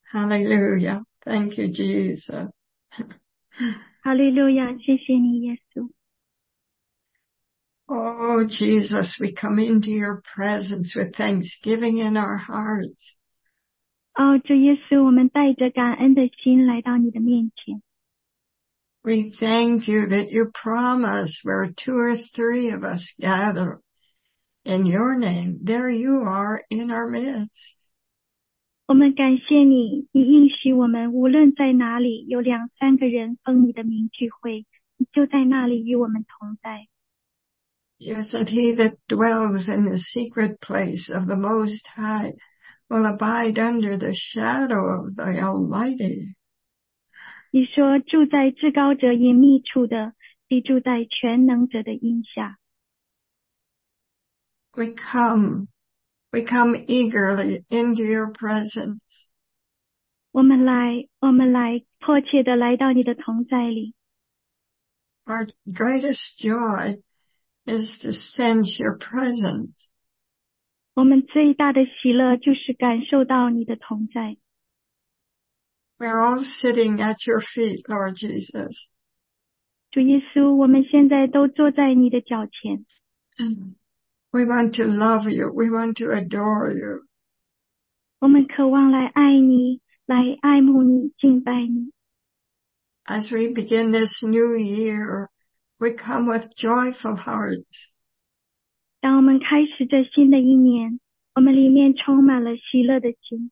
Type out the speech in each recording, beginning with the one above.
Hallelujah. Thank you, Jesus. 哈利路亚，谢谢你，耶稣。 Oh, Jesus, we come into your presence with thanksgiving in our hearts. 哦，主耶稣，我们带着感恩的心来到你的面前。 We thank you that you promise where 2 or 3 of us gather in your name, there you are in our midst. 我们感谢你，你应许我们，无论在哪里有2、3个人奉你的名聚会，你就在那里与我们同在。 You said he that dwells in the secret place of the Most High will abide under the shadow of the Almighty. 你说住在至高者隐秘处的，必住在全能者的荫下。 We come eagerly into your presence. 我们来，迫切的来到你的同在里。 Our greatest joy is to sense your presence. 我们最大的喜乐就是感受到你的同在。 We're all sitting at your feet, Lord Jesus. 主耶稣，我们现在都坐在你的脚前。 We want to love you. We want to adore you. 我们渴望来爱你，来爱慕你，敬拜你。 As we begin this new year, we come with joyful hearts. 当我们开始这新的一年，我们里面充满了喜乐的心。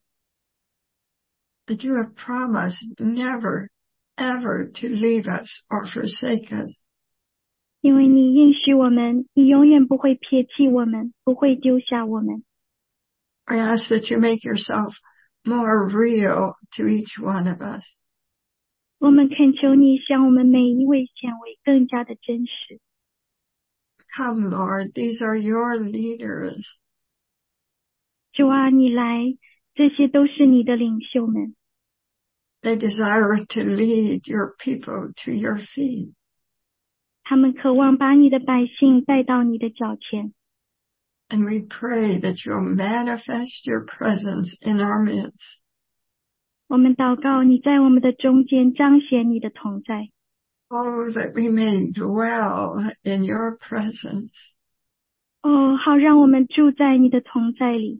That you have promised never, ever to leave us or forsake us. 因为你应许我们，你永远不会撇弃我们，不会丢下我们。 I ask that you make yourself more real to each one of us. 我们恳求你向我们每一位显为更加的真实。 Come, Lord, these are your leaders. 主啊，你来，这些都是你的领袖们。 They desire to lead your people to your feet. 他们渴望把你的百姓带到你的脚前。 And we pray that you'll manifest your presence in our midst. 我们祷告你在我们的中间彰显你的同在。 Oh, that we may dwell in your presence. 哦，好让我们住在你的同在里。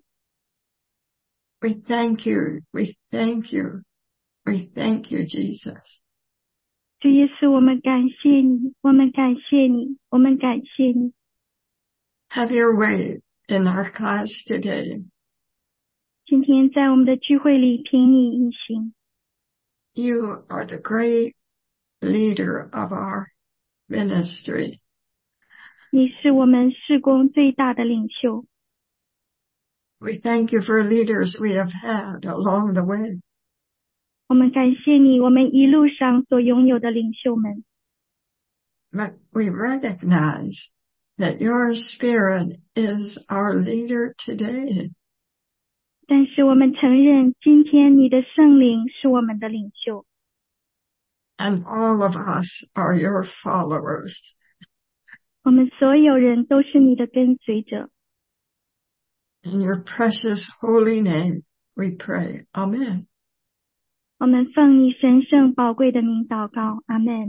We thank you. We thank you. We thank you, Jesus. 主耶稣，我们感谢你，我们感谢你，我们感谢你。 Have your way in our class today. 今天在我们的聚会里凭你运行。 You are the great leader of our ministry. 你是我们事工最大的领袖。 We thank you for leaders we have had along the way. 我们感谢你，我们一路上所拥有的领袖们。 But we recognize that your Spirit is our leader today. 但是我们承认，今天你的圣灵是我们的领袖。 And all of us are your followers. 我们所有人都是你的跟随者。 In your precious holy name we pray. Amen. 我们奉你神圣宝贵的名祷告，阿们。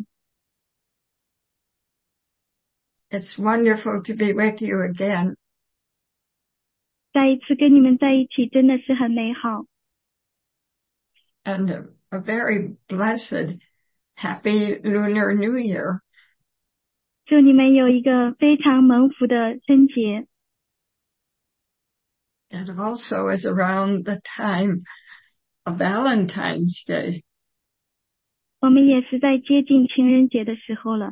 It's wonderful to be with you again. 再一次跟你们在一起真的是很美好。 And a very blessed, happy Lunar New Year. 祝你们有一个非常蒙福的春节。 It also is around the time of Valentine's Day. 我们也是在接近情人节的时候了。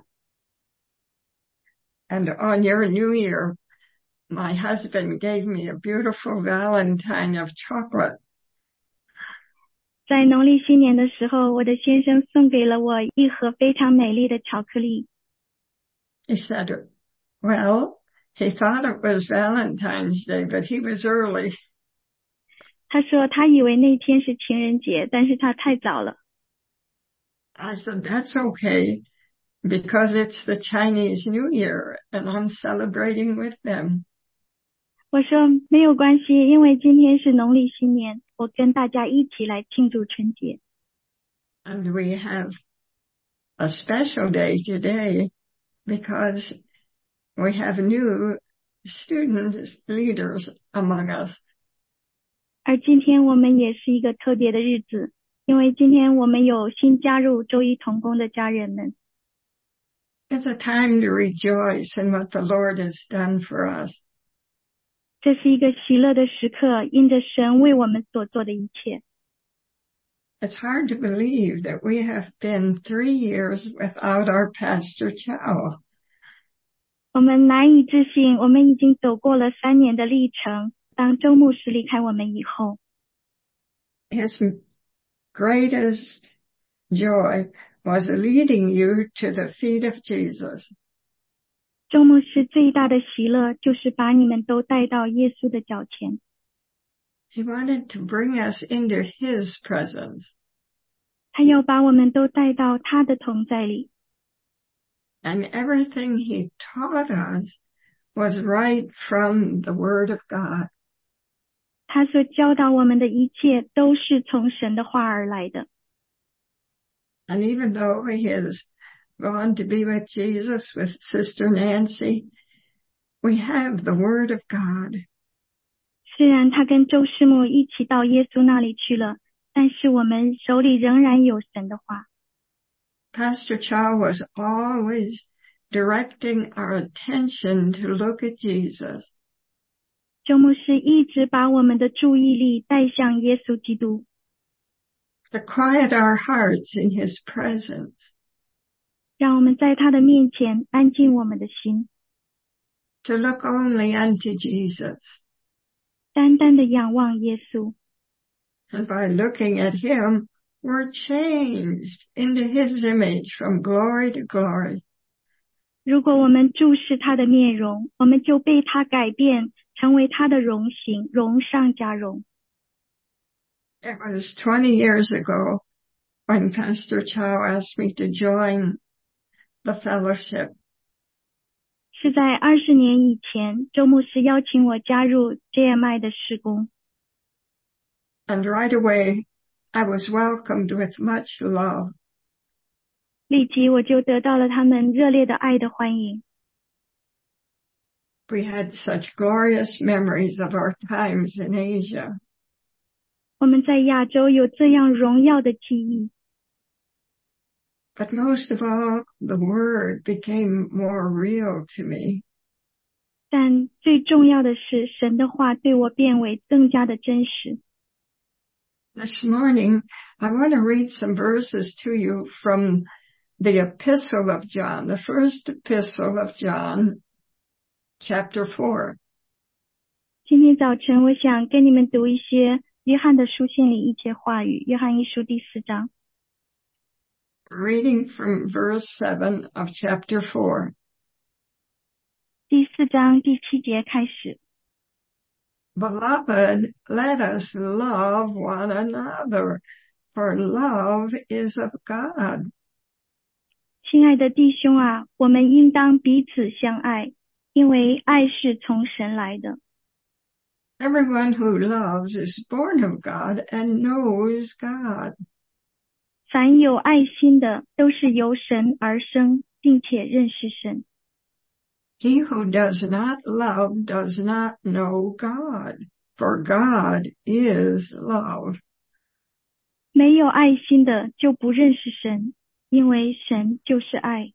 And on your New Year, my husband gave me a beautiful Valentine of chocolate. 在农历新年的时候，我的先生送给了我一盒非常美丽的巧克力。 He said, well, he thought it was Valentine's Day, but he was early. 他说他以为那天是情人节，但是他太早了。 I said, that's okay, because it's the Chinese New Year, and I'm celebrating with them. 我说没有关系，因为今天是农历新年， 我跟大家一起来庆祝春节。 And we have a special day today because we have new students, leaders among us. 而今天我们也是一个特别的日子，因为今天我们有新加入周一同工的家人们。 It's a time to rejoice in what the Lord has done for us. 这是一个喜乐的时刻，因着神为我们所做的一切。 It's hard to believe that we have been 3 years without our Pastor Chow. 我们难以置信，我们已经走过了3年的历程。当周牧师离开我们以后， His greatest joy was leading you to the feet of Jesus. 周牧师最大的喜乐就是把你们都带到耶稣的脚前。 He wanted to bring us into His presence. 他要把我们都带到他的同在里。 And everything He taught us was right from the Word of God. 他所教导我们的一切都是从神的话而来的。 And even though He has gone to be with Jesus, with Sister Nancy, we have the Word of God. 虽然他跟周师母一起到耶稣那里去了，但是我们手里仍然有神的话。 Pastor Chow was always directing our attention to look at Jesus. 周牧师一直把我们的注意力带向耶稣基督， to quiet our hearts in His presence. 让我们在他的面前安静我们的心， To look only unto Jesus. 单单的仰望耶稣。 And by looking at Him, we're changed into His image from glory to glory. 如果我们注视他的面容，我们就被他改变，成为他的荣形，荣上加荣。 It was 20 years ago when Pastor Chow asked me to join the fellowship. 是在20年以前，周牧师邀请我加入 JMI 的事工， And right away, I was welcomed with much love. 立即我就得到了他们热烈的爱的欢迎。 We had such glorious memories of our times in Asia. 我们在亚洲有这样荣耀的记忆， But most of all, the Word became more real to me. 但最重要的是，神的话对我变为更加的真实。 This morning, I want to read some verses to you from the Epistle of John, the first Epistle of John, chapter 4. 今天早晨，我想跟你们读一些约翰的书信里一些话语，约翰一书第4章。 Reading from verse 7 of chapter 4. 第4章第7节开始。 Beloved, let us love one another, for love is of God. 亲爱的弟兄啊，我们应当彼此相爱，因为爱是从神来的。 Everyone who loves is born of God and knows God. 凡有爱心的，都是由神而生，并且认识神。 He who does not love does not know God, for God is love. 没有爱心的，就不认识神，因为神就是爱。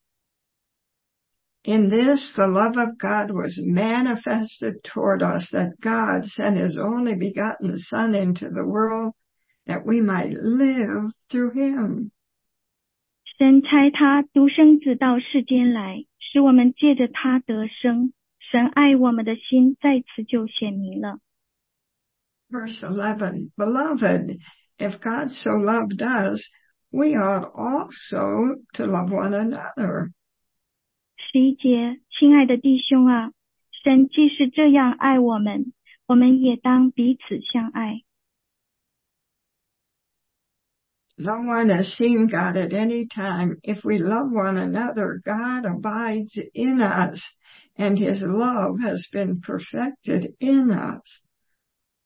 In this, the love of God was manifested toward us, that God sent His only begotten Son into the world, that we might live through Him. 神差他独生子到世间来，使我们借着他得生。神爱我们的心在此就显明了。 Verse 11, Beloved, if God so loved us, we ought also to love one another. 11节，亲爱的弟兄啊，神既是这样爱我们，我们也当彼此相爱。 No one has seen God at any time. If we love one another, God abides in us, and His love has been perfected in us.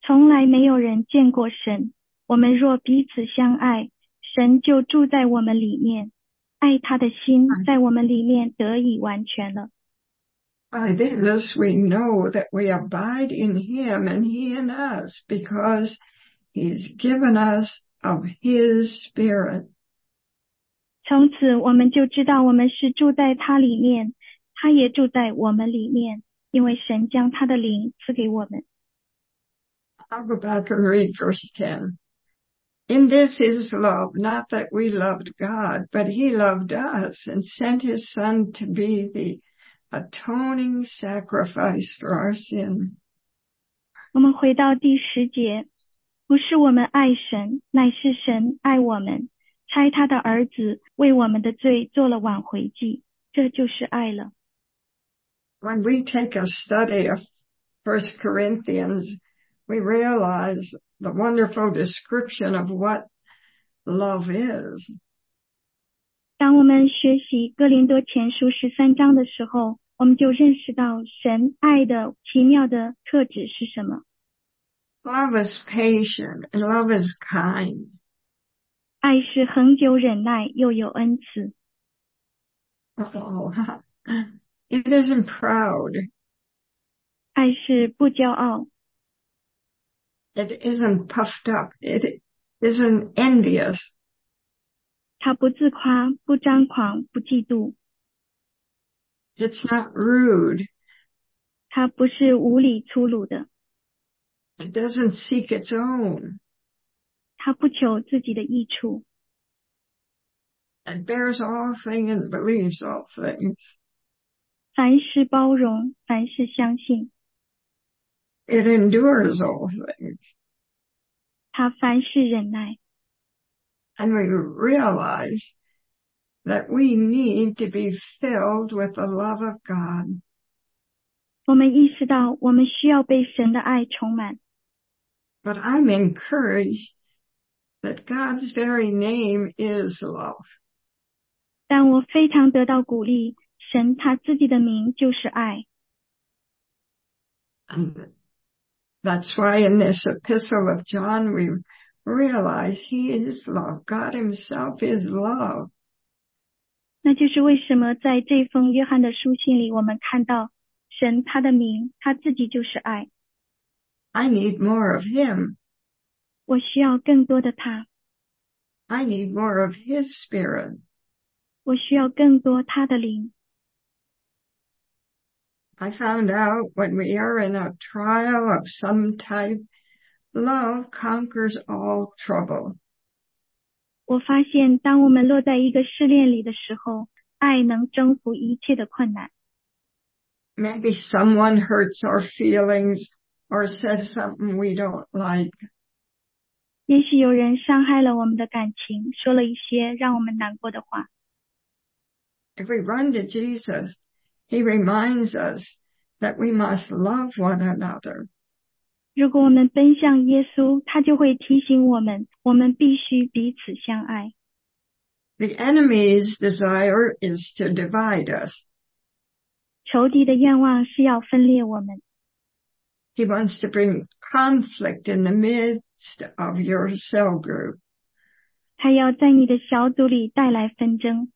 从来没有人见过神。我们若彼此相爱，神就住在我们里面，爱他的心在我们里面得以完全了。 By this we know that we abide in him and he in us, because he's given us of his Spirit. 从此我们就知道我们是住在他里面，他也住在我们里面，因为神将他的灵赐给我们。 I'll go back and read verse 10. In this is love, not that we loved God, but he loved us and sent his Son to be the atoning sacrifice for our sin. 我们回到第10节，不是我们爱神，乃是神爱我们，差他的儿子为我们的罪做了挽回祭，这就是爱了。 When we take a study of 1 Corinthians, we realize the wonderful description of what love is. 当我们学习哥林多前书13章的时候，我们就认识到神爱的奇妙的特质是什么。 Love is patient and love is kind. 爱是恒久忍耐，又有恩慈。 Oh, it isn't proud. 爱是不骄傲。 It isn't puffed up. It isn't envious. 它不自夸，不张狂，不嫉妒。 It's not rude. 它不是无理粗鲁的。 It doesn't seek its own. 它不求自己的益处。 It bears all things and believes all things. 凡事包容，凡事相信。 It endures all things. 它凡事忍耐。 And we realize that we need to be filled with the love of God. 我们意识到我们需要被神的爱充满。 But I'm encouraged that God's very name is love. 但我非常得到鼓励，神他自己的名就是爱。 And that's why in this epistle of John we realize he is love. God himself is love. 那就是为什么在这封约翰的书信里，我们看到神他的名，他自己就是爱。 I need more of him. 我需要更多的他。 I need more of his Spirit. 我需要更多他的灵。 I found out when we are in a trial of some type, love conquers all trouble. 我发现当我们落在一个试炼里的时候，爱能征服一切的困难。 Maybe someone hurts our feelings or says something we don't like. 也许有人伤害了我们的感情，说了一些让我们难过的话。 If we run to Jesus, he reminds us that we must love one another. 如果我们奔向耶稣，他就会提醒我们，我们必须彼此相爱。 The enemy's desire is to divide us. 仇敌的愿望是要分裂我们。 He wants to bring conflict in the midst of your cell group. 他要在你的小组里带来纷争。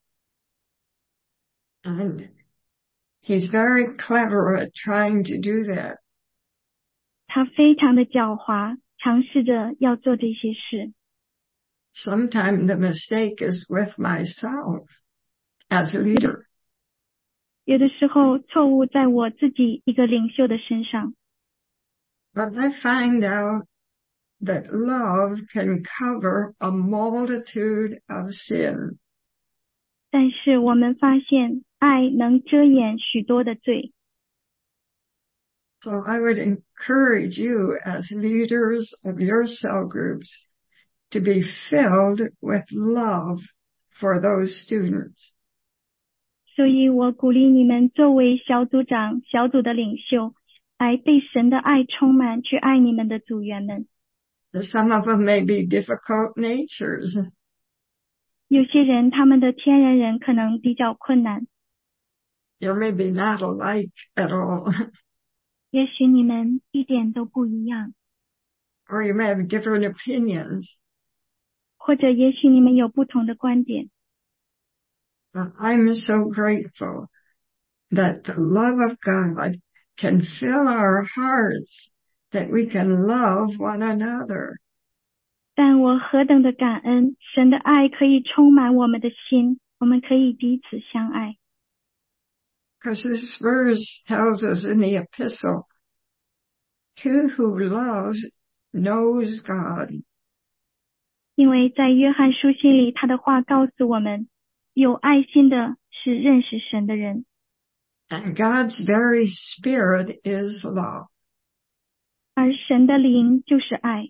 And he's very clever at trying to do that. 他非常的狡猾，尝试着要做这些事。 Sometimes the mistake is with myself as a leader. 有的时候错误在我自己一个领袖的身上。 But I find out that love can cover a multitude of sin. 但是我们发现爱能遮掩许多的罪。 So I would encourage you as leaders of your cell groups to be filled with love for those students. 所以我鼓励你们作为小组长、小组的领袖，来被神的爱充满，去爱你们的组员们。 Some of them may be difficult natures. 有些人他们的天然人可能比较困难。 You may be not alike at all. 也许你们一点都不一样。 or you may have different opinions. 或者也许你们有不同的观点。 But I'm so grateful that the love of God can fill our hearts, that we can love one another. 但我何等的感恩，神的爱可以充满我们的心，我们可以彼此相爱。 Because this verse tells us in the epistle, he who loves knows God. 因为在约翰书信里，他的话告诉我们，有爱心的是认识神的人。 And God's very spirit is love. 而神的灵就是爱。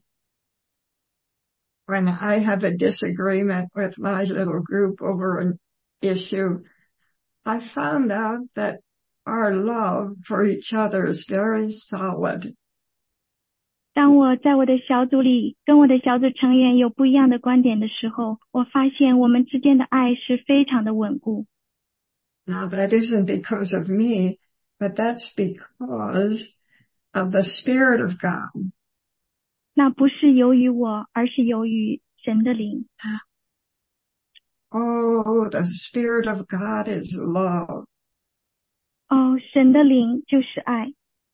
When I have a disagreement with my little group over an issue, I found out that our love for each other is very solid. 当我在我的小组里跟我的小组成员有不一样的观点的时候，我发现我们之间的爱是非常的稳固。 Now that isn't because of me, but that's because of the Spirit of God. 那不是由于我，而是由于神的灵。 Oh, the Spirit of God is love. 哦，神的灵就是爱。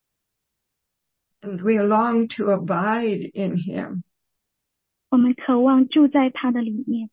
And we long to abide in Him. 我们渴望住在他的里面。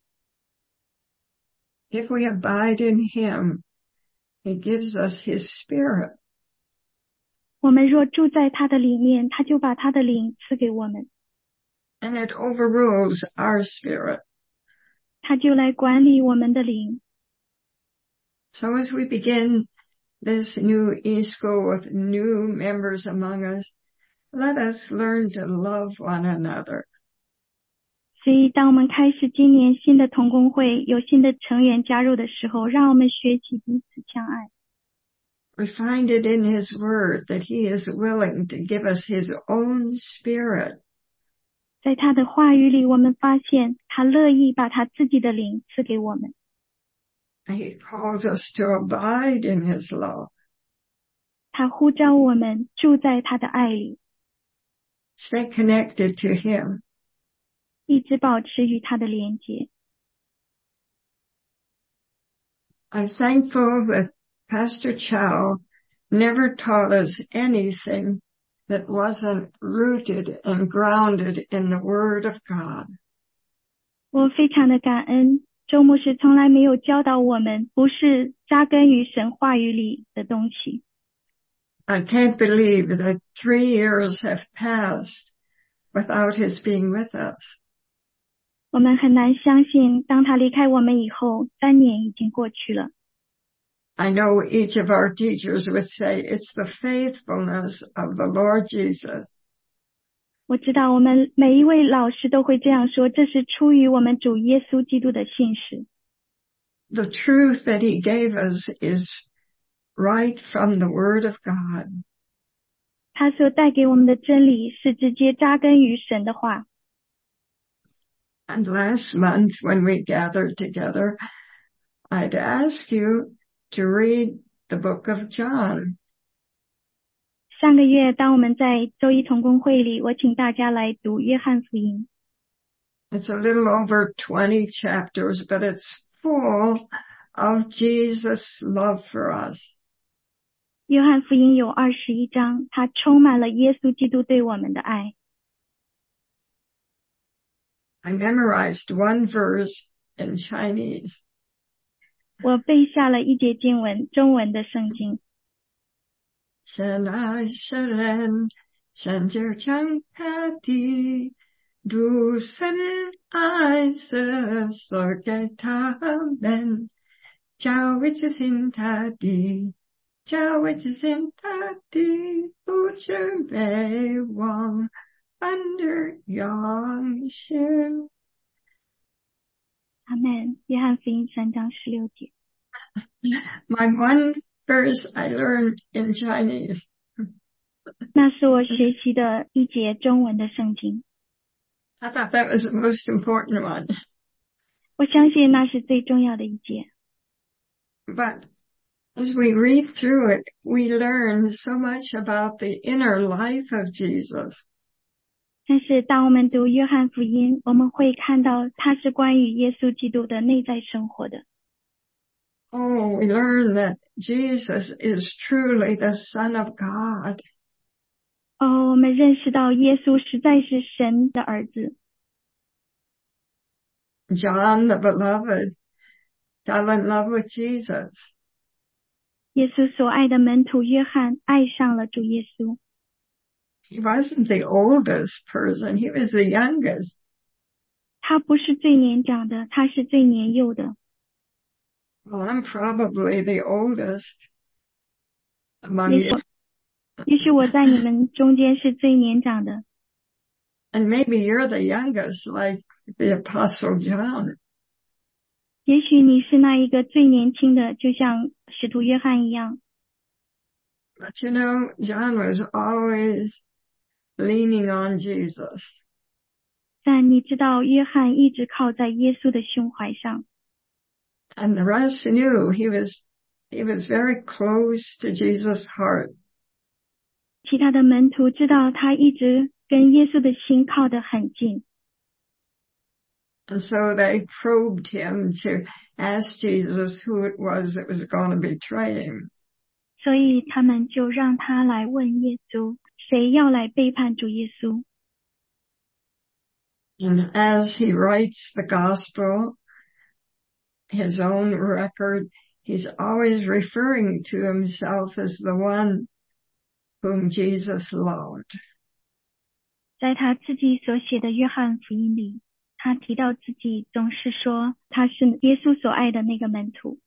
If we abide in Him, He gives us His Spirit. 我们若住在他的里面，他就把他的灵赐给我们。 And it overrules our spirit. 他就来管理我们的灵。 So as we begin this new e-school with new members among us, let us learn to love one another. 所以当我们开始今年新的同工会，有新的成员加入的时候，让我们学习彼此相爱。 We find it in His Word that He is willing to give us His own Spirit. 在他的话语里，我们发现他乐意把他自己的灵赐给我们。 He calls us to abide in His love. 他呼召我们住在他的爱里， Stay connected to Him. 一直保持与他的连结。 I'm thankful that Pastor Chow never taught us anything that wasn't rooted and grounded in the Word of God. 我非常的感恩，周牧师从来没有教导我们不是扎根于神话语里的东西。 I can't believe that 3 years have passed without His being with us. 我们很难相信，当他离开我们以后，3年已经过去了。 I know each of our teachers would say it's the faithfulness of the Lord Jesus. 我知道我们每一位老师都会这样说，这是出于我们主耶稣基督的信实。 The truth that He gave us is right from the Word of God. 他所带给我们的真理是直接扎根于神的话。 And last month when we gathered together, I'd ask you to read the book of John. 上个月当我们在周一同工会里，我请大家来读约翰福音。 It's a little over 20 chapters, but it's full of Jesus' love for us. 约翰福音有21章，它充满了耶稣基督对我们的爱。 I memorized one verse in Chinese. 我背下了一节经文，中文的圣经。 神爱世人，神就将他的独生爱子赐给他们，叫为之信他的，叫为之信他的，不至灭亡，反得永生。 阿们。约翰福音3章16节。 My one verse I learned in Chinese. 那是我学习的一节中文的圣经。 I thought that was the most important one. 我相信那是最重要的一节。 But as we read through it, we learn so much about the inner life of Jesus. 但是当我们读约翰福音，我们会看到它是关于耶稣基督的内在生活的。 Oh, we learn that Jesus is truly the Son of God. 我们认识到耶稣实在是神的儿子。 John the beloved fell in love with Jesus. 耶稣所爱的门徒约翰爱上了主耶稣。 He wasn't the oldest person, he was the youngest. 他不是最年长的，他是最年幼的。 Well, I'm probably the oldest among you. 也许我在你们中间是最年长的。 And maybe you're the youngest, like the Apostle John. 也许你是那一个最年轻的，就像使徒约翰一样。 But you know, John was always leaning on Jesus. 但你知道，约翰一直靠在耶稣的胸怀上。 And the rest knew he was very close to Jesus' heart. 其他的门徒知道他一直跟耶稣的心靠得很近。 And so they probed him to ask Jesus who it was that was going to betray him. 所以他们就让他来问耶稣，谁要来背叛主耶稣。 And as he writes the gospel, his own record, he's always referring to himself as the one whom Jesus loved. 在他自己所写的约翰福音里，他提到自己总是说他是耶稣所爱的那个门徒。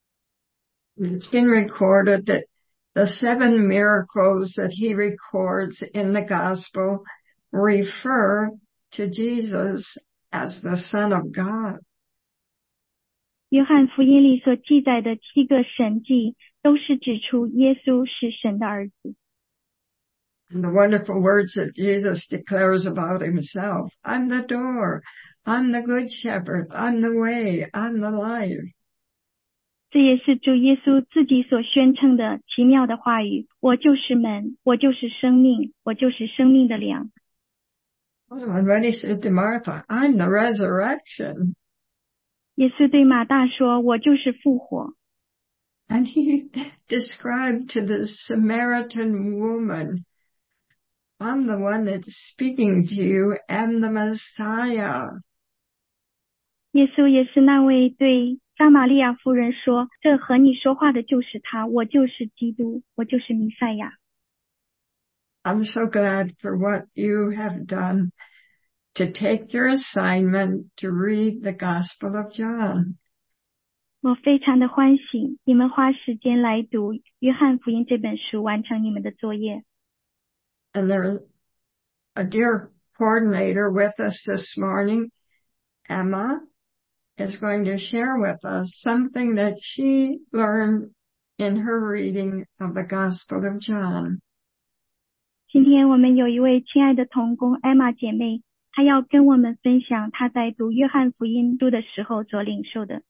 It's been recorded that the 7 miracles that he records in the gospel refer to Jesus as the Son of God. 约翰福音里所记载的7个神迹，都是指出耶稣是神的儿子。 And the wonderful words that Jesus declares about himself. I'm the door. I'm the good shepherd. I'm the way. I'm the life. 这也是主耶稣自己所宣称的奇妙的话语，我就是门，我就是生命，我就是生命的粮。 And when he said to Martha, I'm the resurrection. 耶稣对马大说，我就是复活。 And he described to the Samaritan woman, I'm the one that's speaking to you, I'm the Messiah. 耶稣也是那位对撒玛利亚妇人说，这和你说话的就是他，我就是基督，我就是弥赛亚。 I'm so glad for what you have done to take your assignment to read the Gospel of John. 我非常的欢喜，你们花时间来读约翰福音这本书，完成你们的作业。 And there's a dear coordinator with us this morning, Emma, is going to share with us something that she learned in her reading of the Gospel of John. 今天我们有一位亲爱的同工艾玛姐妹，她要跟我们分享她在读约翰福音书的时候所领受的。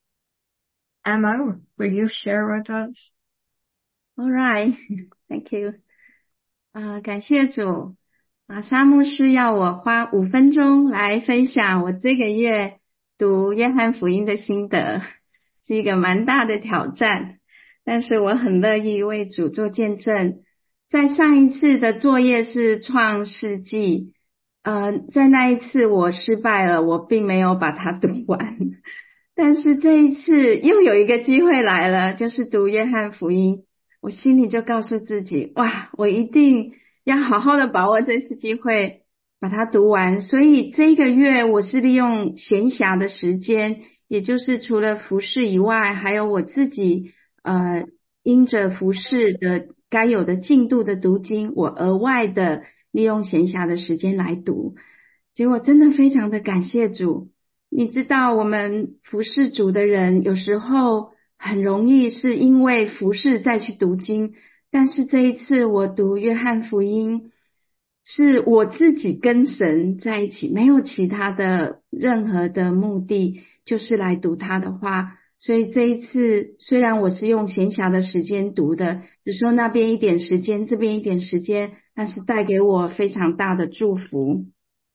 Emma, will you share with us? All right, thank you. 感谢主。玛莎牧师要我花5分钟来分享我这个月读约翰福音的心得，是一个蛮大的挑战，但是我很乐意为主做见证。在上一次的作业是创世纪，在那一次我失败了，我并没有把它读完。但是这一次又有一个机会来了，就是读约翰福音，我心里就告诉自己，哇，我一定要好好的把握这次机会把它读完。所以这个月我是利用闲暇的时间，也就是除了服事以外，还有我自己因着服事的该有的进度的读经，我额外的利用闲暇的时间来读。结果真的非常的感谢主。你知道我们服事主的人有时候很容易是因为服事再去读经，但是这一次我读约翰福音是我自己跟神在一起，没有其他的任何的目的，就是来读他的话。所以这一次虽然我是用闲暇的时间读的，只说那边一点时间，这边一点时间，但是带给我非常大的祝福。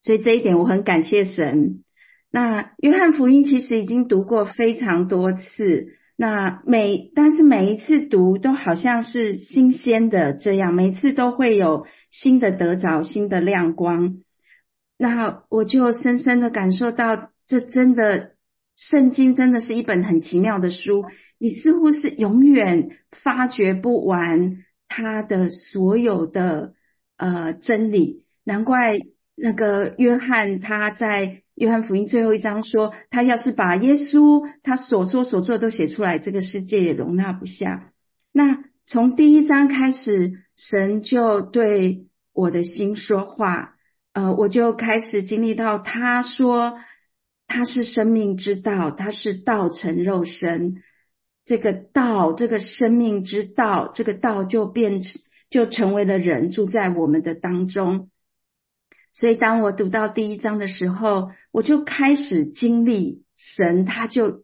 所以这一点我很感谢神。那约翰福音其实已经读过非常多次，但是每一次读都好像是新鲜的这样，每次都会有新的得着，新的亮光。那我就深深的感受到，这真的圣经真的是一本很奇妙的书，你似乎是永远发掘不完它的所有的真理。难怪那个约翰他在约翰福音最后一章说，他要是把耶稣他所说所做都写出来，这个世界也容纳不下。那从第一章开始，神就对我的心说话，我就开始经历到他说他是生命之道，他是道成肉身。这个道，这个生命之道，这个道就成为了人，住在我们的当中。所以当我读到第一章的时候，我就开始经历神，他就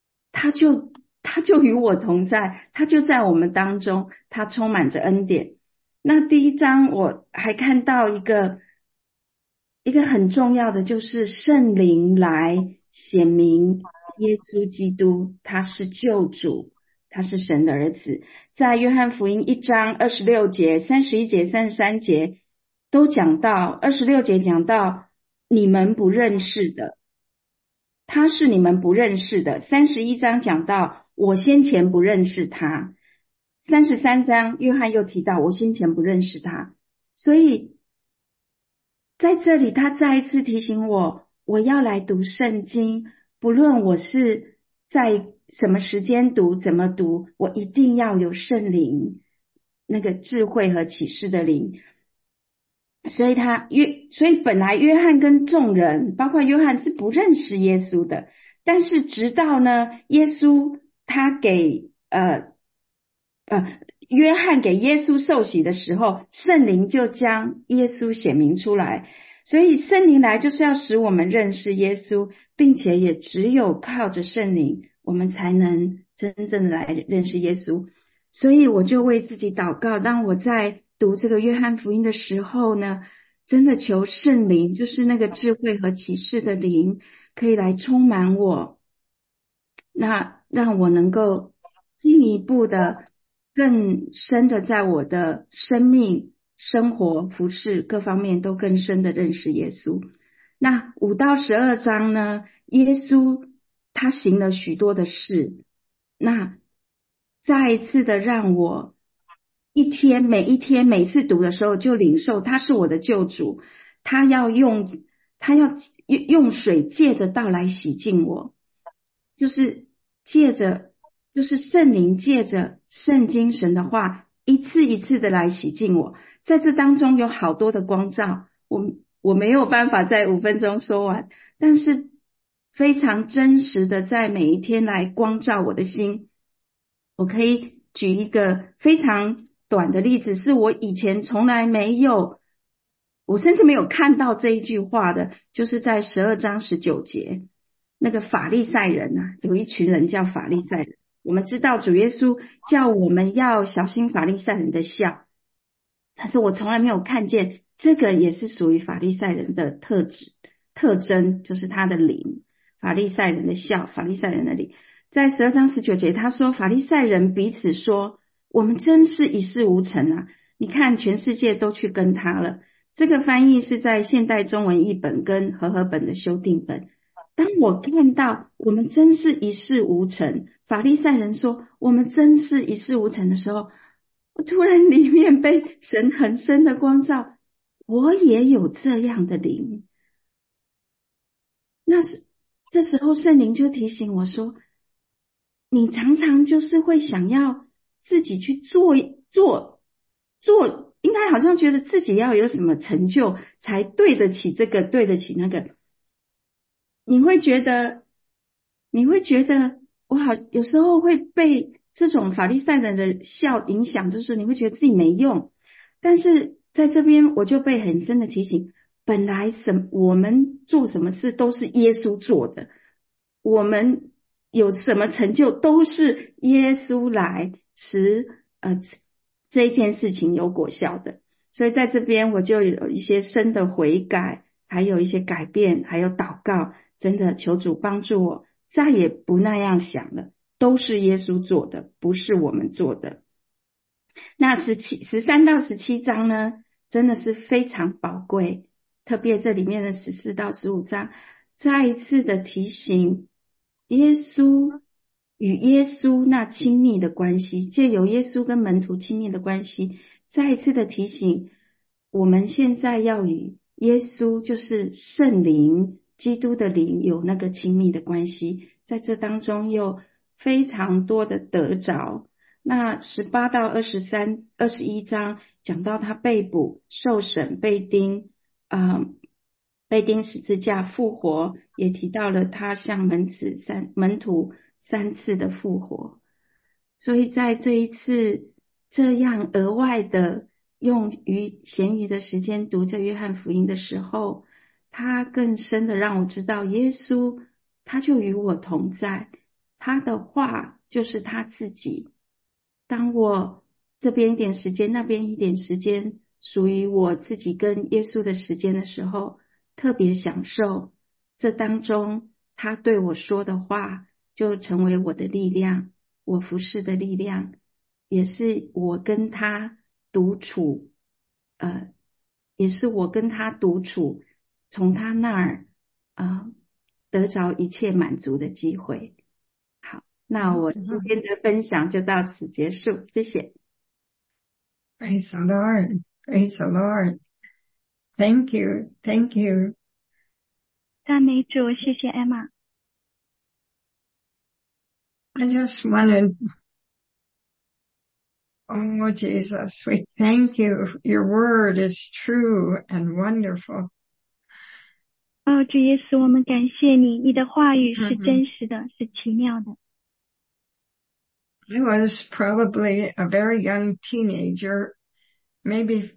与我同在，他就在我们当中，他充满着恩典。那第一章我还看到一个很重要的，就是圣灵来显明耶稣基督他是救主，他是神的儿子。在约翰福音1章26节、31节、33节都讲到，26节讲到你们不认识的，他是你们不认识的。31章讲到我先前不认识他。33章约翰又提到我先前不认识他。所以在这里他再一次提醒我，我要来读圣经，不论我是在什么时间读，怎么读，我一定要有圣灵，那个智慧和启示的灵。所以本来约翰跟众人，包括约翰是不认识耶稣的，但是直到呢，耶稣他给约翰给耶稣受洗的时候，圣灵就将耶稣显明出来。所以圣灵来就是要使我们认识耶稣，并且也只有靠着圣灵，我们才能真正的来认识耶稣。所以我就为自己祷告，当我在读这个约翰福音的时候呢，真的求圣灵，就是那个智慧和启示的灵，可以来充满我，那让我能够进一步的更深的在我的生命、生活、服事各方面都更深的认识耶稣。那5到12章呢，耶稣他行了许多的事，那再一次的让我每一天每次读的时候就领受他是我的救主，他要用水借着道来洗净我，就是圣灵借着圣经神的话一次一次的来洗净我。在这当中有好多的光照，我没有办法在5分钟说完，但是非常真实的在每一天来光照我的心。我可以举一个非常短的例子，是我以前从来没有，我甚至没有看到这一句话的，就是在12章19节，那个法利赛人啊，有一群人叫法利赛人。我们知道主耶稣叫我们要小心法利赛人的笑，但是我从来没有看见这个也是属于法利赛人的特征，就是他的灵，法利赛人的笑，法利赛人的灵。在12章19节他说，法利赛人彼此说，我们真是一事无成啊，你看全世界都去跟他了。这个翻译是在现代中文译本跟和合本的修订本。当我看到我们真是一事无成，法利赛人说我们真是一事无成的时候，我突然里面被神很深的光照，我也有这样的灵。这时候圣灵就提醒我说，你常常就是会想要自己去做，应该好像觉得自己要有什么成就才对得起这个，对得起那个。你会觉得我有时候会被这种法利赛人的笑影响，就是你会觉得自己没用。但是在这边我就被很深的提醒，本来我们做什么事都是耶稣做的，我们有什么成就都是耶稣来使这件事情有果效的。所以在这边我就有一些深的悔改还有一些改变，还有祷告，真的求主帮助我，再也不那样想了，都是耶稣做的，不是我们做的。那13到17章呢，真的是非常宝贵，特别这里面的14到15章，再一次的提醒耶稣与耶稣那亲密的关系，借由耶稣跟门徒亲密的关系，再一次的提醒我们现在要与耶稣，就是圣灵基督的灵有那个亲密的关系，在这当中又非常多的得着。那18到21章讲到他被捕、受审、被钉十字架、复活，也提到了他向门徒3次的复活。所以在这一次这样额外的用闲余的时间读这约翰福音的时候，他更深的让我知道耶稣他就与我同在，他的话就是他自己。当我这边一点时间，那边一点时间，属于我自己跟耶稣的时间的时候，特别享受这当中他对我说的话，就成为我的力量，我服侍的力量，也是我跟他独处，也是我跟他独处，从他那儿得着一切满足的机会。好，那我今天的分享就到此结束，谢谢。 Praise the Lord. Praise the Lord. Thank you. Thank you. 赞美主，谢谢 Emma。 I just wanted, oh Jesus, we thank you. Your word is true and wonderful. 主耶稣，我们感谢你，你的话语是真实的，是奇妙的。 I was probably a very young teenager, maybe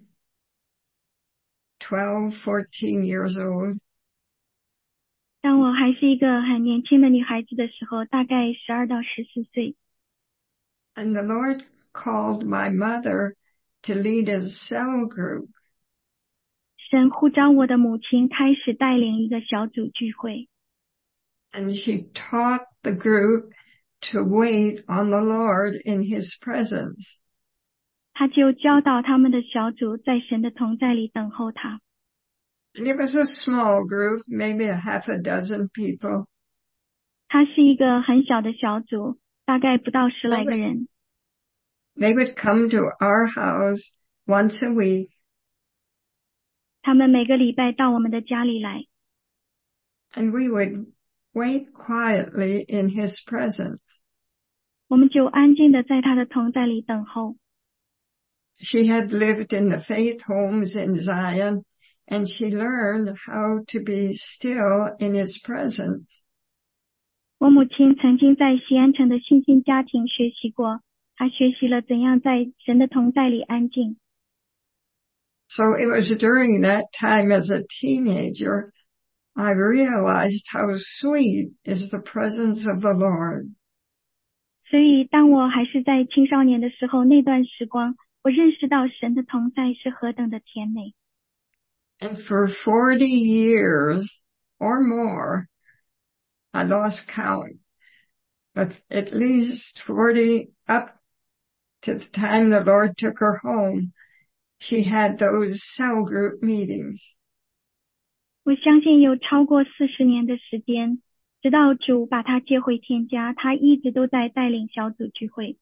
12, 14 years old. 当我还是一个很年轻的女孩子的时候，大概12到14岁。 And the Lord called my mother to lead a cell group. 神呼召我的母亲开始带领一个小组聚会。 And she taught the group to wait on the Lord in His presence. 她就教导他们的小组在神的同在里等候他。 And it was a small group, maybe a half a dozen people. 它是一个很小的小组，大概不到10来个人。 They would come to our house once a week. 他们每个礼拜到我们的家里来。 And we would wait quietly in His presence. 我们就安静的在他的同在里等候。 She had lived in the faith homes in Zion, and she learned how to be still in His presence. 我母亲曾经在西安城的信心家庭学习过，她学习了怎样在神的同在里安静。 So it was during that time as a teenager, I realized how sweet is the presence of the Lord. 所以当我还是在青少年的时候，那段时光，我认识到神的同在是何等的甜美。 And for 40 years or more, I lost count, but at least 40 up to the time the Lord took her home, she had those cell group meetings. 我相信有超过40年的时间，直到主把她接回天家，她一直都在带领小组聚会。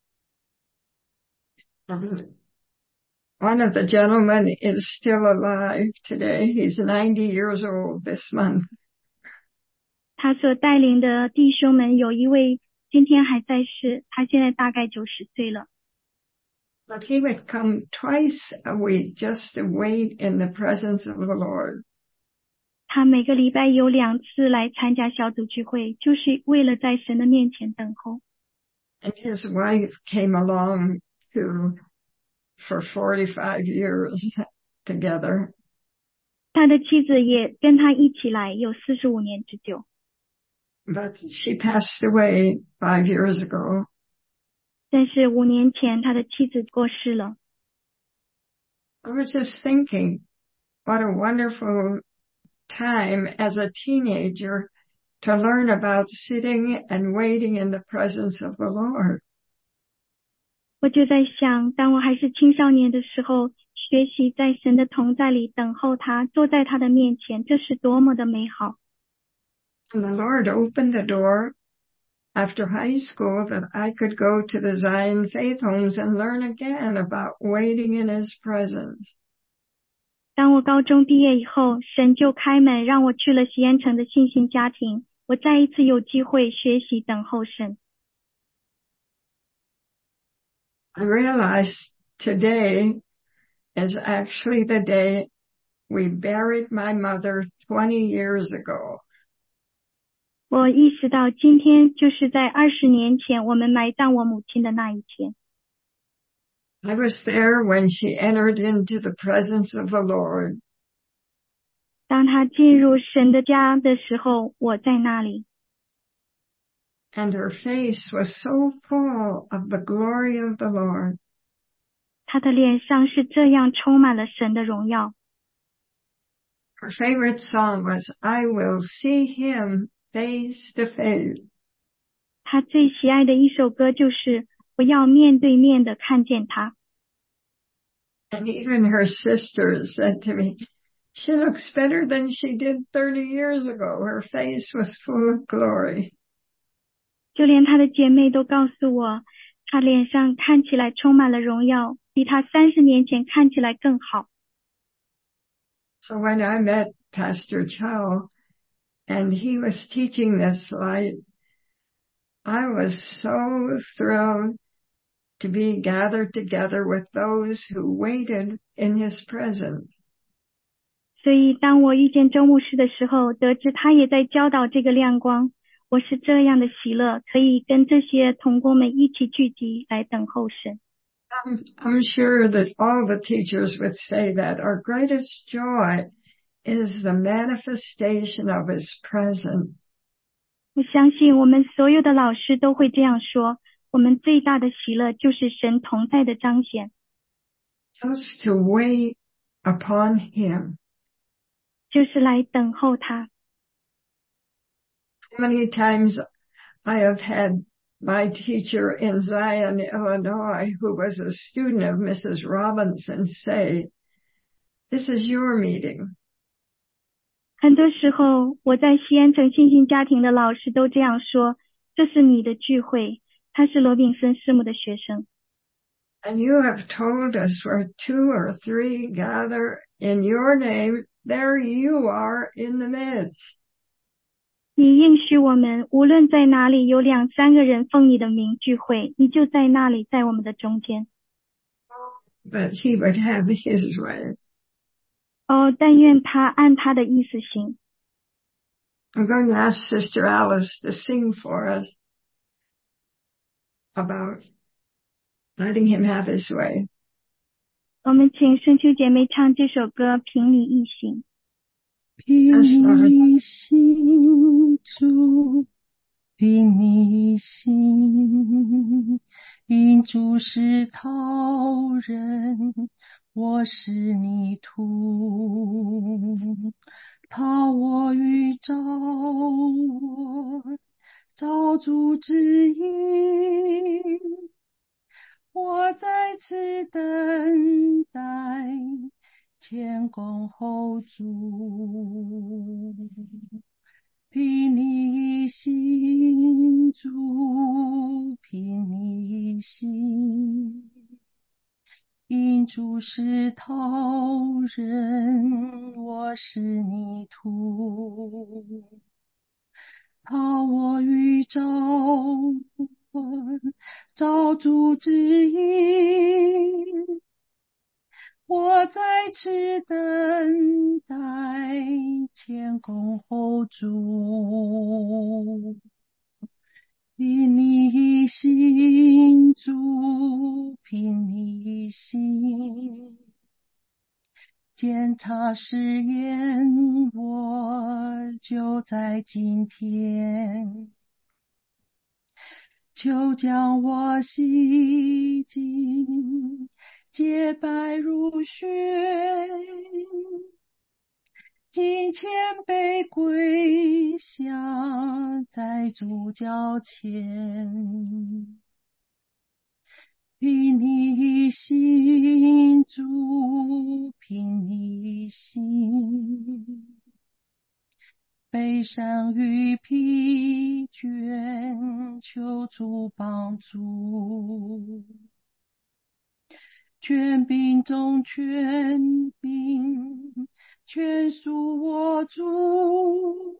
One of the gentlemen is still alive today. He's 90 years old this month. 他所带领的弟兄们有一位今天还在世，他现在大概90岁了。 But he would come twice a week just to wait in the presence of the Lord. 他每个礼拜有2次来参加小组聚会，就是为了在神的面前等候。 And his wife came along too for 45 years together. 他的妻子也跟他一起来，有45年之久。 But she passed away 5 years ago. 但是5年前他的妻子过世了。 I was just thinking, what a wonderful time as a teenager to learn about sitting and waiting in the presence of the Lord. 我就在想，当我还是青少年的时候，学习在神的同在里等候他，坐在他的面前，这是多么的美好。 And the Lord opened the door after high school that I could go to the Zion Faith Homes and learn again about waiting in His presence. 当我高中毕业以后，神就开门让我去了西安城的信心家庭，我再一次有机会学习等候神。 I realized today is actually the day we buried my mother 20 years ago. 我意识到今天就是在20年前我们埋葬我母亲的那一天。 I was there when she entered into the presence of the Lord. 当她进入神的家的时候，我在那里。 And her face was so full of the glory of the Lord. 她的脸上是这样充满了神的荣耀。 Her favorite song was, I will see Him face to face. 她最喜爱的一首歌就是我要面对面的看见他。 And even her sisters said to me, she looks better than she did 30 years ago. Her face was full of glory. 就连她的姐妹都告诉我，她脸上看起来充满了荣耀，比她30年前看起来更好。 So when I met Pastor Chow and he was teaching this light, I was so thrilled to be gathered together with those who waited in His presence. 所以当我遇见周牧师的时候，得知他也在教导这个亮光，我是这样的喜乐，可以跟这些同工们一起聚集来等候神。 I'm sure that all the teachers would say that our greatest joy is the manifestation of His presence. 我相信我们所有的老师都会这样说，我们最大的喜乐就是神同在的彰显。 Just to wait upon Him. 就是来等候他。 Many times I have had my teacher in Zion, Illinois, who was a student of Mrs. Robinson, say, this is your meeting. 很多时候我在西安城信心家庭的老师都这样说，这是你的聚会，他是罗炳森师母的学生。 And you have told us where 2 or 3 gather in your name, there you are in the midst. 你应许我们，无论在哪里有2、3个人奉你的名聚会，你就在那里，在我们的中间。 But He would have His way. 哦，但愿他按他的意思行。 I'm going to ask Sister Alice to sing for us about letting Him have His way. 我们请圣秋姐妹唱这首歌《凭你意行》。 凭你行主，凭你行，因主是陶人，我是泥土，陶我与造我，造主之意，我在此等待，前恭后主，凭你行主，凭你行，因主是陶人，我是泥土，陶我与造我，造主之意，我在此等待，前恭后主，凭你行主，凭你行，检查试验我就在今天，求将我洗净，洁白如雪， 今谦卑跪下在主脚前，凭你心，主凭你心，悲伤与疲倦，求主帮助。权柄中权柄，全属我主。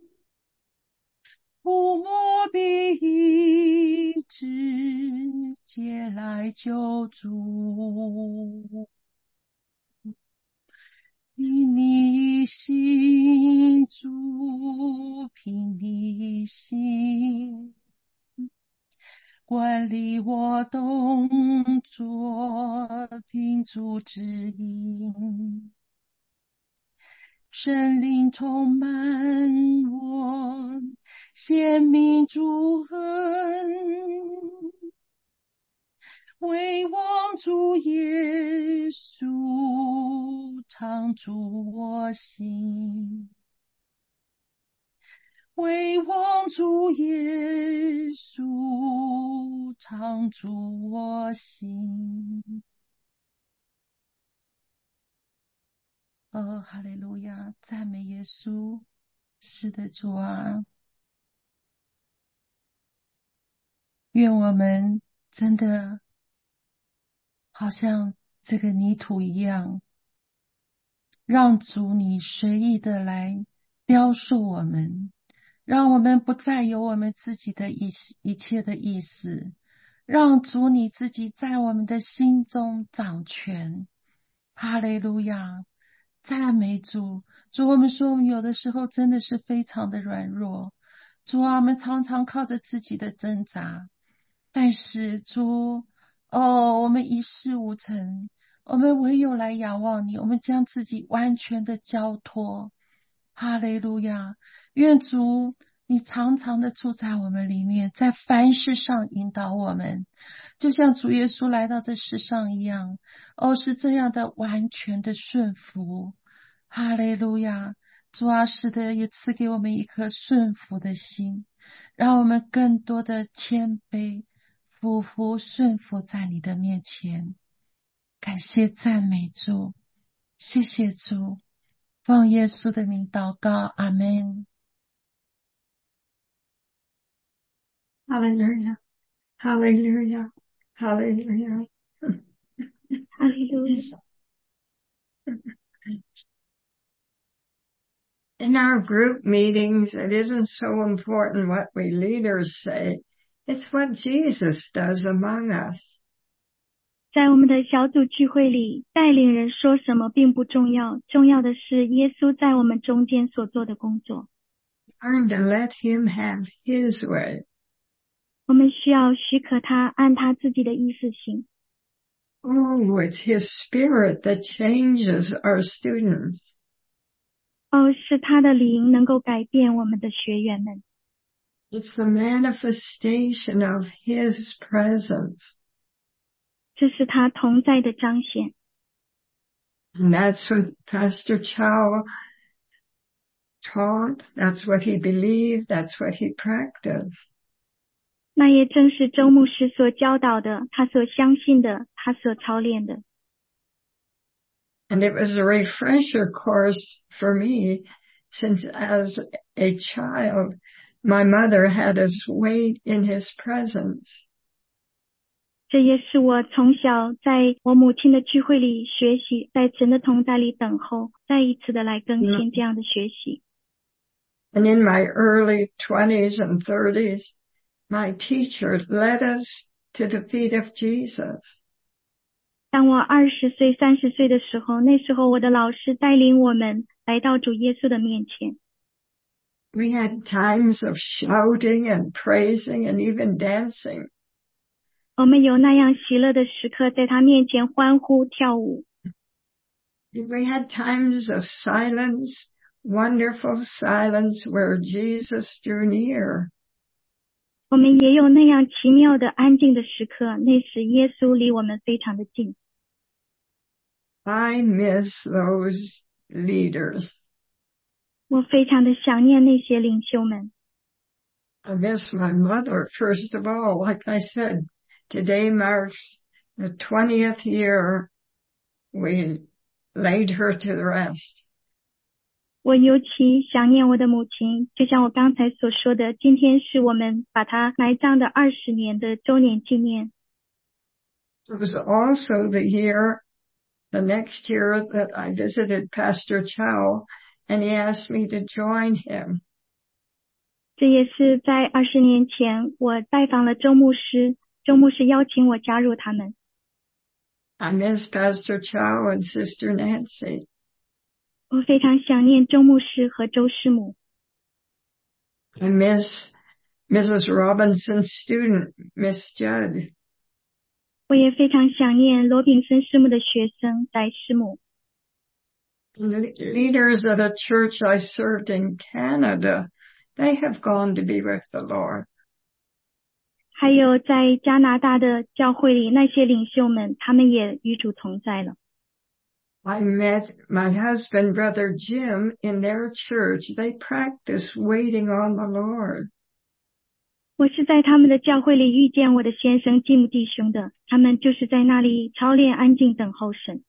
触摸必医治，借来救助。凭你心，主凭你心，管理我动作，凭主指引。圣灵充满我，显明主恩，为望主耶稣，常驻我心。为望主耶稣，常驻我心。哦，哈利路亚，赞美耶稣。是的，主啊，愿我们真的好像这个泥土一样，让主你随意的来雕塑我们，让我们不再有我们自己的一切的意思，让主你自己在我们的心中掌权。哈利路亚，赞美主。主，我们说我们有的时候真的是非常的软弱，主啊，我们常常靠着自己的挣扎，但是主，我们一事无成，我们唯有来仰望你，我们将自己完全的交托。哈利路亚，愿主你常常的住在我们里面，在凡事上引导我们，就像主耶稣来到这世上一样，是这样的完全的顺服。哈利路亚，主啊，是的，也赐给我们一颗顺服的心，让我们更多的谦卑俯伏顺服在你的面前。感谢赞美主，谢谢主，奉耶稣的名祷告，阿们。 Hallelujah. Hallelujah. Hallelujah. 哈利路亚。 In our group meetings, it isn't so important what we leaders say. It's what Jesus does among us. 在我们的小组聚会里，带领人说什么并不重要，重要的是耶稣在我们中间所做的工作。 Learn to let him have his way. 我们需要许可他按他自己的意思行。 Oh, it's his spirit that changes our students. 是他的灵能够改变我们的学员们。 It's the manifestation of his presence. 这是他同在的彰显。 And that's what Pastor Chow taught. That's what he believed. That's what he practiced. 那也正是周牧师所教导的，他所相信的，他所操练的。 And it was a refresher course for me, since as a child, my mother had us wait in his presence. 这也是我从小在我母亲的聚会里学习，在神的同在里等候，再一次的来更新这样的学习。 And in my early 20s and 30s, my teacher led us to the feet of Jesus. 当我20岁、30岁的时候，那时候我的老师带领我们来到主耶稣的面前。 We had times of shouting and praising and even dancing. 我们有那样喜乐的时刻，在他面前欢呼跳舞。 We had times of silence, wonderful silence where Jesus drew near. 我们也有那样奇妙的安静的时刻，那时耶稣离我们非常的近。 I miss those leaders. 我非常的想念那些领袖们。 I miss my mother, first of all. Like I said, today marks the 20th year we laid her to rest. 我尤其想念我的母亲，就像我刚才所说的，今天是我们把她埋葬的20年的周年纪念。 It was also the next year that I visited Pastor Chow, and he asked me to join him. 这也是在20年前，我拜访了周牧师，周牧师邀请我加入他们。 I miss Pastor Chow and Sister Nancy. 我非常想念周牧师和周师母。 I miss Mrs. Robinson's student, Miss Judd. 我也非常想念罗炳森师母的学生翟师母。 The leaders of the church I served in Canada, they have gone to be with the Lord. 还有在加拿大的教会里那些领袖们，他们也与主同在了。 I met my husband, Brother Jim, in their church. They practice waiting on the Lord. 我是在他们的教会里遇见我的先生吉姆弟兄的，他们就是在那里操练安静等候神。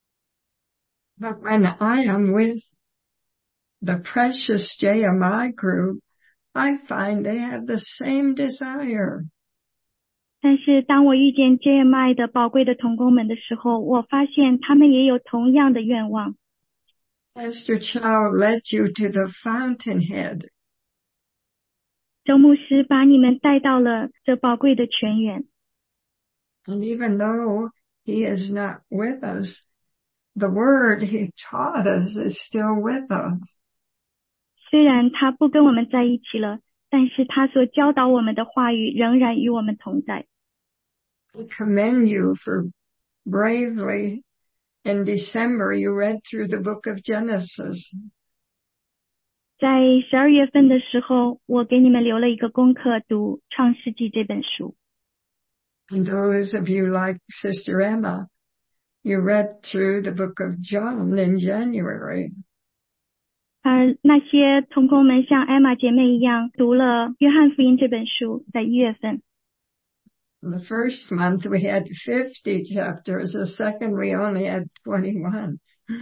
But when I am with the precious JMI group, I find they have the same desire. 但是当我遇见 JMI 的宝贵的同工们的时候，我发现他们也有同样的愿望。 Pastor Chow led you to the fountainhead. 周牧师把你们带到了这宝贵的泉源。 And even though he is not with us, the word he taught us is still with us. 虽然他不跟我们在一起了，但是他所教导我们的话语仍然与我们同在。 I commend you for bravely, in December, you read through the book of Genesis. 在12月份的时候，我给你们留了一个功课，读创世纪这本书。 And those of you like Sister Emma, you read through the book of John in January. 而那些同工们像艾玛姐妹一样，读了约翰福音这本书，在1月份。 The first month we had 50 chapters, the second we only had 21.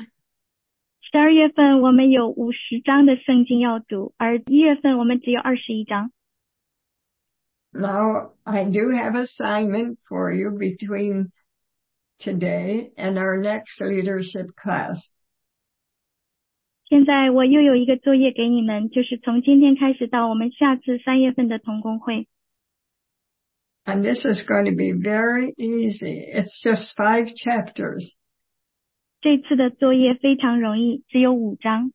12月份我们有50章的圣经要读，而1月份我们只有21章。 Now, I do have assignment for you between today and our next leadership class. 现在我又有一个作业给你们，就是从今天开始到我们下次3月份的同工会。 And this is going to be very easy. It's just 5 chapters. 这次的作业非常容易，只有5章。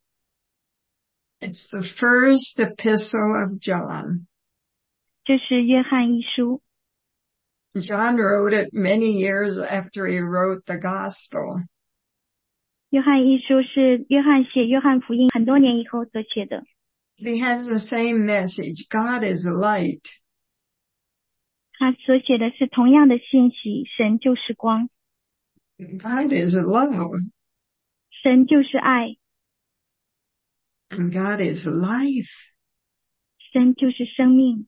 It's the first epistle of John. 这是约翰一书。 John wrote it many years after he wrote the gospel. 约翰一书是约翰写约翰福音很多年以后所写的。 He has the same message. God is light. 他所写的是同样的信息，神就是光， God is love. 神就是爱， And God is life. 神就是生命，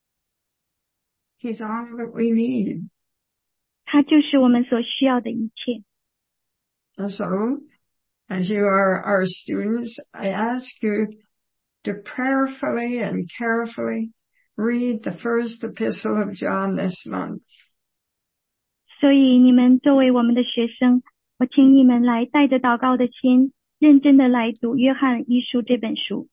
He's all that we need. 他就是我们所需要的一切。 And so, as you are our students, I ask you to prayerfully and carefully read the first epistle of John this month. 所以你们作为我们的学生，我请你们来带着祷告的心，认真的来读约翰一书这本书，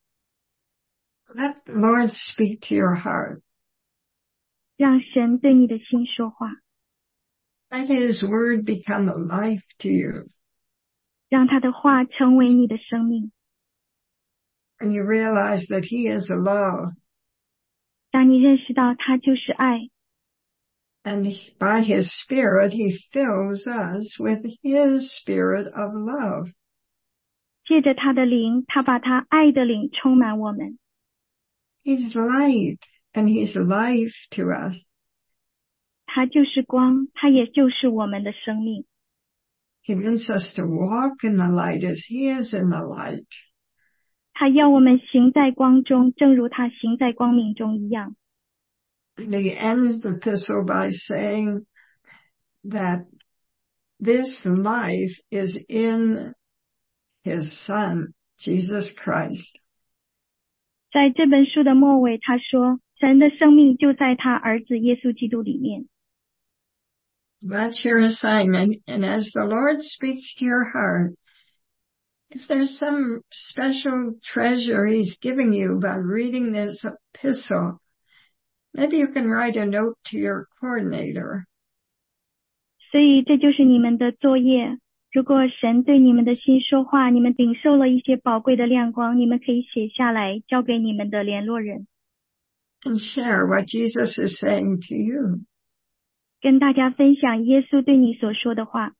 Let the Lord speak to your heart. 让神对你的心说话， Let His word become a life to you. 让他的话成为你的生命。 And you realize that He is love. 当你认识到他就是爱， And by His Spirit, He fills us with His Spirit of love. 借着他的灵，他把他爱的灵充满我们。 He's light and He's life to us. 他就是光，他也就是我们的生命。 He wants us to walk in the light as He is in the light. 他要我们行在光中，正如他行在光明中一样。 And he ends the epistle by saying that this life is in his Son, Jesus Christ. 在这本书的末尾，他说，神的生命就在他儿子耶稣基督里面。 That's your assignment. And as the Lord speaks to your heart, if there's some special treasure he's giving you by reading this epistle, maybe you can write a note to your coordinator. 所以这就是你们的作业。如果神对你们的心说话，你们领受了一些宝贵的亮光，你们可以写下来，交给你们的联络人， And share what Jesus is saying to you. 跟大家分享耶稣对你所说的话。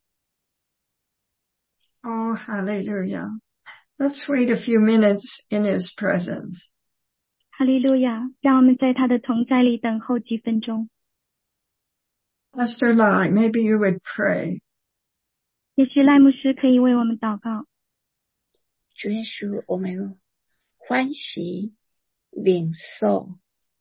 Oh, hallelujah. Let's wait a few minutes in his presence. 哈利路亚！让我们在他的同在里等候几分钟。 Pastor Lai, maybe you would pray. 也许赖牧师可以为我们祷告。 主耶稣，我们欢喜领受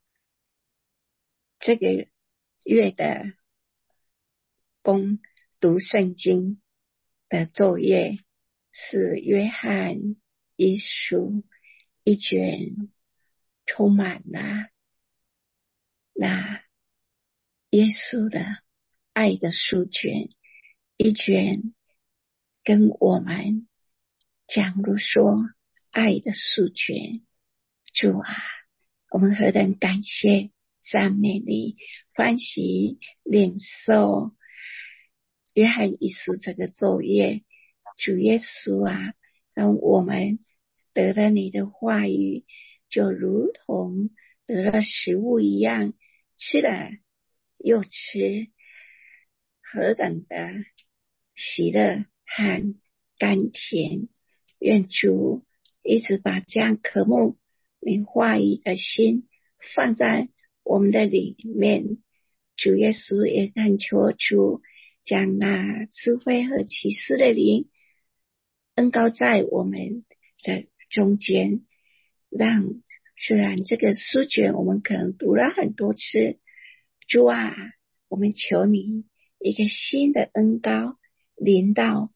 这个月的攻读圣经的作业，是约翰一书一卷，充满了那耶稣的爱的书卷，一卷跟我们讲述说爱的书卷。主啊，我们何等感谢赞美你，欢喜领受约翰一书这个作业。主耶稣啊，让我们得了你的话语，就如同得了食物一样，吃了又吃，何等的喜乐和甘甜。愿主一直把这样渴慕你话语的心放在我们的里面。主耶稣也恳求主将那智慧和启示的灵恩膏在我们的中间，让虽然这个书卷我们可能读了很多次，主啊，我们求你一个新的恩膏临到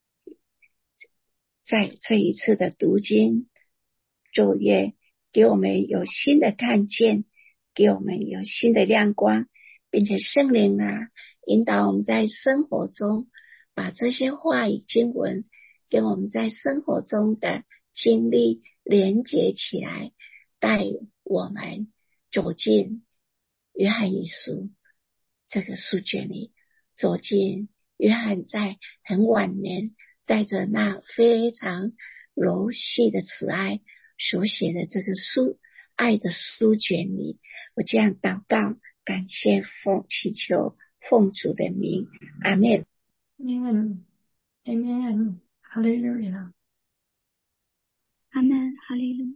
在这一次的读经作业，给我们有新的看见，给我们有新的亮光，并且圣灵啊，引导我们在生活中把这些话语经文跟我们在生活中的经历连结起来，带我们走进约翰一书这个书卷里，走进约翰在很晚年带着那非常柔细的慈爱所写的这个书爱的书卷里。我这样祷告，感谢祈求奉主的名，阿们。 Amen. Amen. Hallelujah. 阿们，哈利路亚。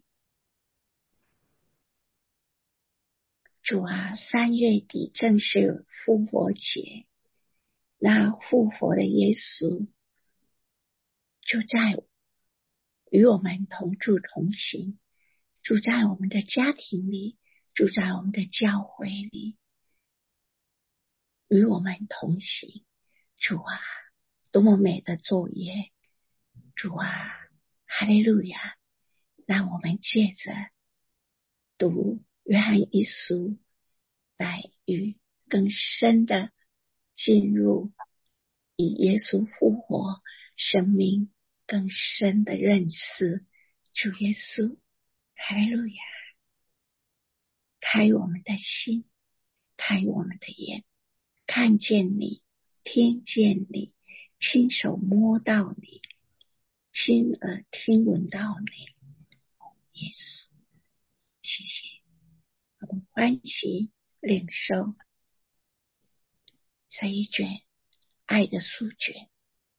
主啊，3月底正是复活节，那复活的耶稣就在与我们同住同行，住在我们的家庭里，住在我们的教会里，与我们同行。主啊，多么美的作业！主啊，哈利路亚！让我们借着读约翰一书来与更深的进入以耶稣复活生命更深的认识主耶稣。哈利路亚！开我们的心，开我们的眼，看见你，听见你，亲手摸到你，亲耳听闻到你。耶稣，谢谢，我们欢喜领受这一卷爱的书卷。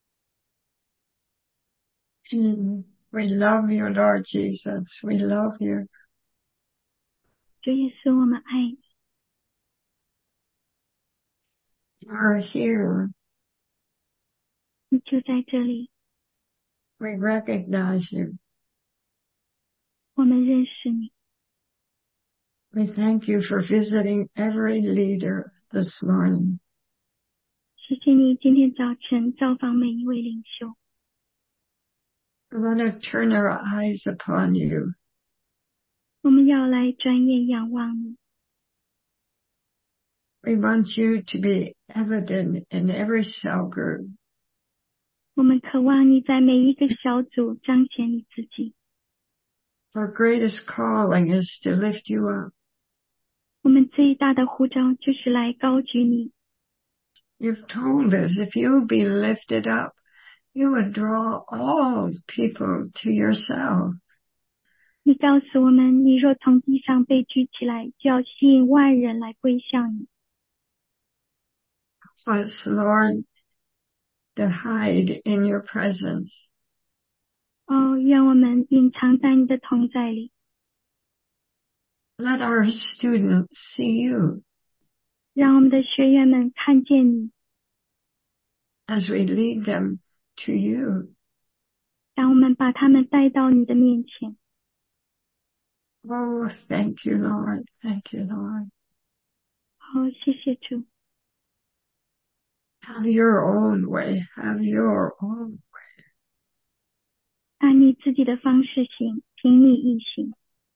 We love you, Lord Jesus. We love you. 主耶稣，我们爱你。 You are here. 你就在这里， We recognize you. 我们认识你。 We thank you for visiting every leader this morning. 谢谢你今天早晨造访每一位领袖。 We want to turn our eyes upon you. 我们要来专业仰望你。 We want you to be evident in every cell group. 我们渴望你在每一个小组彰显你自己。 Our greatest calling is to lift you up. 我们最大的呼召就是来高举你。 You've told us if you'll be lifted up, you would draw all people to yourself. 你告诉我们，你若从地上被举起来，就要吸引万人来归向你。 Us, Lord, to hide in your presence. 愿我们隐藏在你的同在里。 Let our students see you. 让我们的学员们看见你。 As we lead them to you. 让我们把他们带到你的面前。 Oh, thank you, Lord. Thank you, Lord. 谢谢主。 Have your own way. Have your own way. 按你自己的方式行，凭你意行。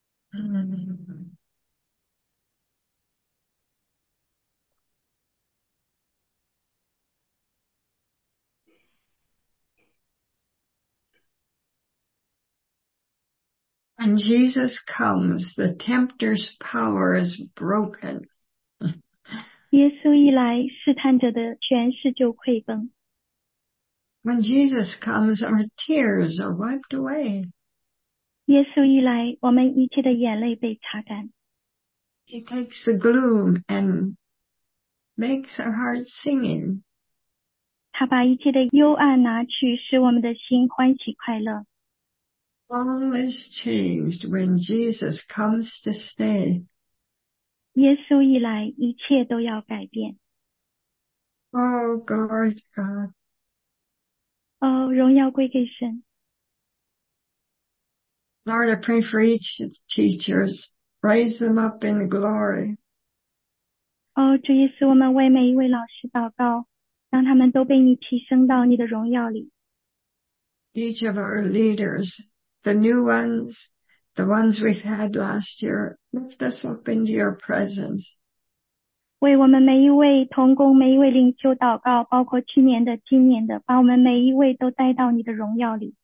When Jesus comes, the tempter's power is broken. 耶稣一来，试探者的权势就溃崩。 When Jesus comes, our tears are wiped away. 耶稣一来，我们一切的眼泪被擦干。 He takes the gloom and makes our hearts singing. 他把一切的幽暗拿去，使我们的心欢喜快乐。 All is changed when Jesus comes to stay. 耶稣一来，一切都要改变。 Oh, glory to God. 荣耀归给神。 Lord, I pray for each teachers. Raise them up in glory. 主耶稣，我们为每一位老师祷告，让他们都被你提升到你的荣耀里。 Each of our leaders, the new ones, the ones we've had last year, lift us up into your presence. 为我们每一位同工、每一位领袖祷告，包括去年的、今年的，把我们每一位都带到你的荣耀里。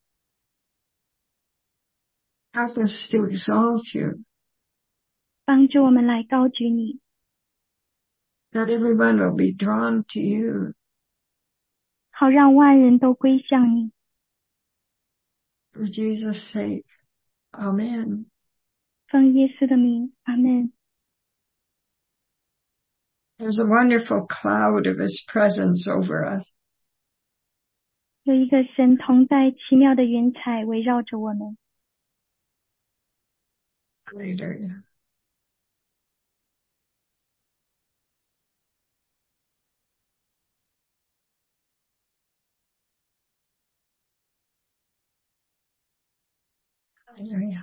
Help us to exalt you. 帮助我们来高举你。 That everyone will be drawn to you. 好让万人都归向你。 For Jesus' sake. Amen. 奉耶稣的名，阿们。 There's a wonderful cloud of his presence over us. 有一个神同在奇妙的云彩围绕着我们。 Hallelujah. Hallelujah.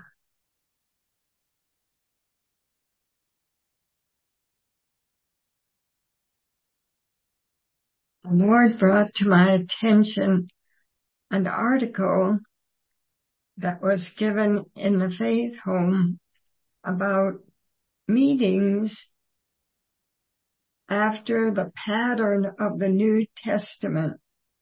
The Lord brought to my attention an article that was given in the Faith Home about meetings after the pattern of the New Testament.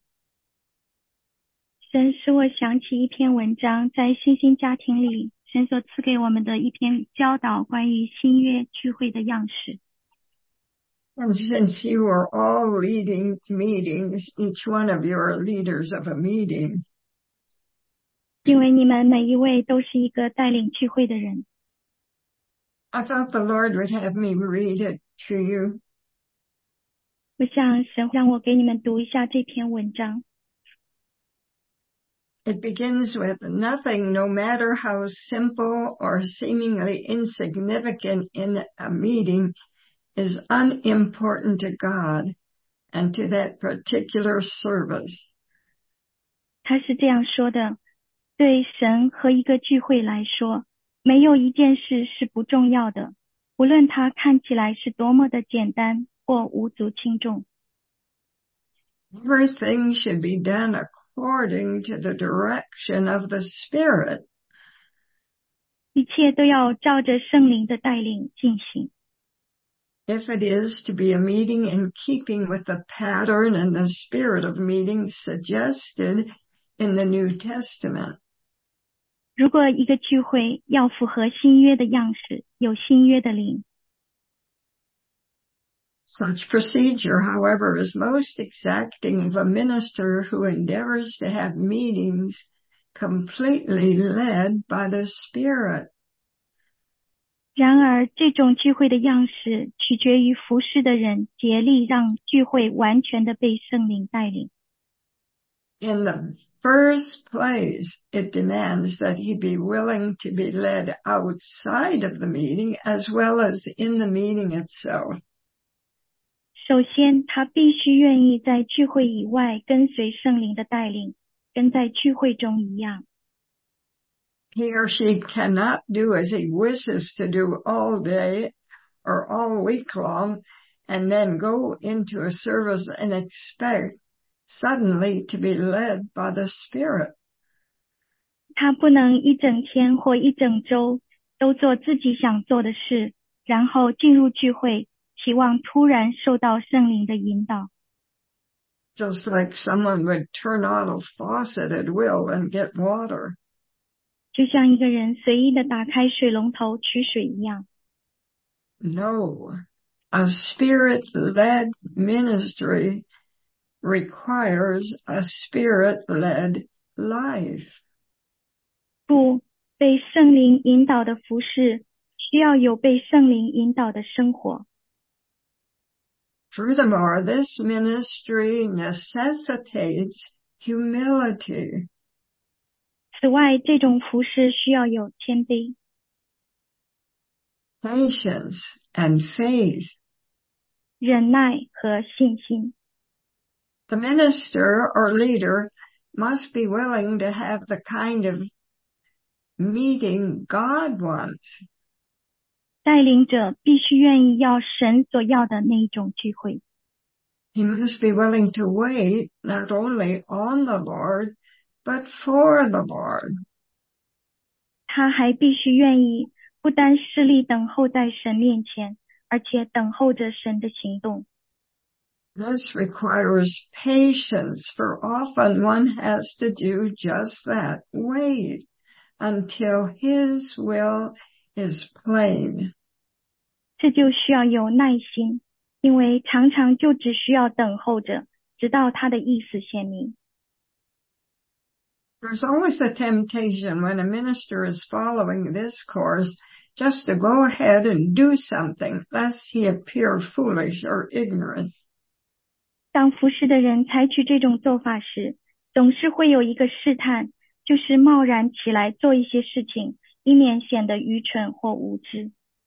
神使我想起一篇文章，在新兴家庭里，神所赐给我们的一篇教导关于新约聚会的样式。 And since you are all leading meetings, each one of you are leaders of a meeting. 因为你们每一位都是一个带领聚会的人。 I thought the Lord would have me read it to you. 我想神让我给你们读一下这篇文章。 It begins with nothing, no matter how simple or seemingly insignificant in a meeting, is unimportant to God and to that particular service. 他是这样说的，对神和一个聚会来说， 没有一件事是不重要的，无论它看起来是多么的简单或无足轻重。 Everything should be done according to the direction of the Spirit. 一切都要照着圣灵的带领进行。 If it is to be a meeting in keeping with the pattern and the spirit of meetings suggested in the New Testament. 如果一个聚会要符合新约的样式，有新约的灵， Such procedure, however, is most exacting of a minister who endeavors to have meetings completely led by the Spirit. 然而这种聚会的样式取决于服事的人竭力让聚会完全的被圣灵带领。 In the first place, it demands that he be willing to be led outside of the meeting as well as in the meeting itself. 首先，他必须愿意在聚会以外跟随圣灵的带领，跟在聚会中一样。 He or she cannot do as he wishes to do all day or all week long and then go into a service and expect suddenly to be led by the Spirit. 他不能一整天或一整周都做自己想做的事，然后进入聚会，期望突然受到圣灵的引导。 Just like someone would turn on a faucet at will and get water. 就像一个人随意的打开水龙头取水一样。 No, a Spirit-led ministry requires a Spirit-led life. 不，被圣灵引导的服事需要有被圣灵引导的生活。 Furthermore, this ministry necessitates humility. 此外，这种服事需要有谦卑、 patience, and faith. 忍耐和信心。 The minister or leader must be willing to have the kind of meeting God wants. 带领者必须愿意要神所要的那一种聚会。 He must be willing to wait not only on the Lord, but for the Lord. 他还必须愿意不单侍立等候在神面前，而且等候着神的行动。 This requires patience, for often one has to do just that. Wait until His will is plain. 这就需要有耐心，因为常常就只需要等候着，直到他的意思显明。 There's always the temptation when a minister is following this course just to go ahead and do something, lest he appear foolish or ignorant. 当服侍的人采取这种做法时，总是会有一个试探，就是贸然起来做一些事情，以免显得愚蠢或无知。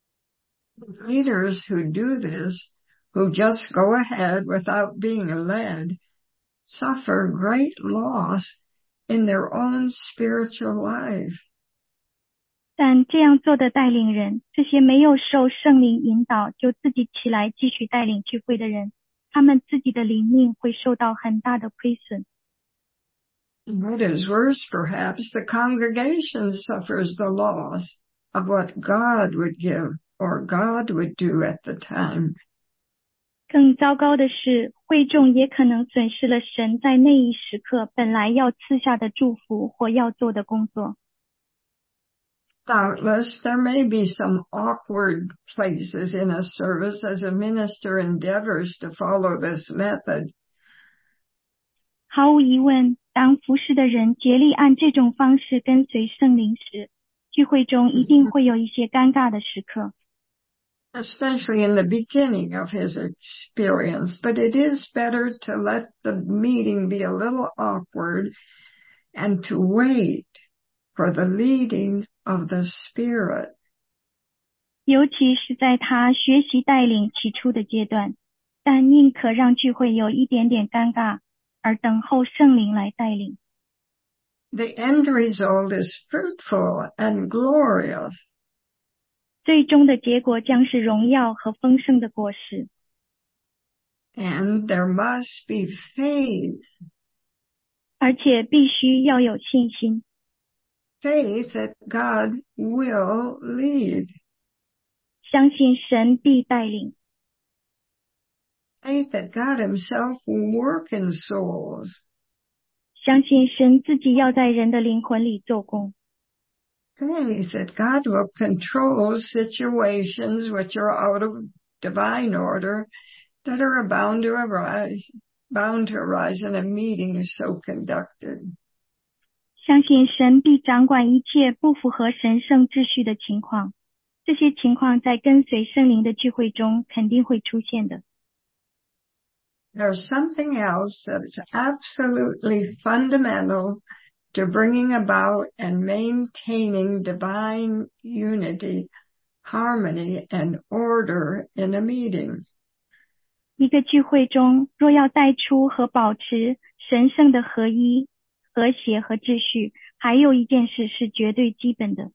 Leaders who do this, who just go ahead without being led, suffer great loss in their own spiritual life. 但这样做的带领人，这些没有受圣灵引导就自己起来继续带领聚会的人，他们自己的灵命会受到很大的亏损。 What is worse, perhaps, the congregation suffers the loss of what God would give or God would do at the time. 更糟糕的是，会众也可能损失了神在那一时刻本来要赐下的祝福或要做的工作。 Doubtless, there may be some awkward places in a service as a minister endeavors to follow this method. 毫无疑问，当服侍的人竭力按这种方式跟随圣灵时，聚会中一定会有一些尴尬的时刻。 Especially in the beginning of his experience, but it is better to let the meeting be a little awkward and to wait for the leading of the Spirit. 尤其是在他学习带领起初的阶段，但宁可让聚会有一点点尴尬，而等候圣灵来带领。 The end result is fruitful and glorious. 最终的结果将是荣耀和丰盛的果实。 And there must be faith. 而且必须要有信心。 Faith that God will lead. 相信神必带领。 Faith that God himself will work in souls. 相信神自己要在人的灵魂里做工。 Faith that God will control situations which are out of divine order that are bound to arise in a meeting so conducted. 相信神必掌管一切不符合神圣秩序的情况，这些情况在跟随圣灵的聚会中肯定会出现的。 There's something else that is absolutely fundamental to bringing about and maintaining divine unity, harmony, and order in a meeting. 一个聚会中，若要带出和保持神圣的合一、和谐和秩序，还有一件事是绝对基本的。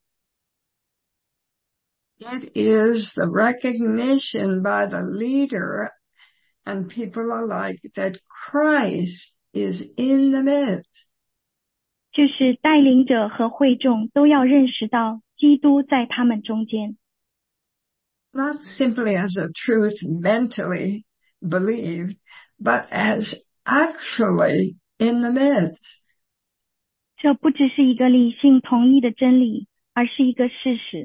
It is the recognition by the leader and people alike that Christ is in the midst. 就是带领者和会众都要认识到基督在他们中间。 Not simply as a truth mentally believed, but as actually in the midst. 这不只是一个理性同意的真理，而是一个事实。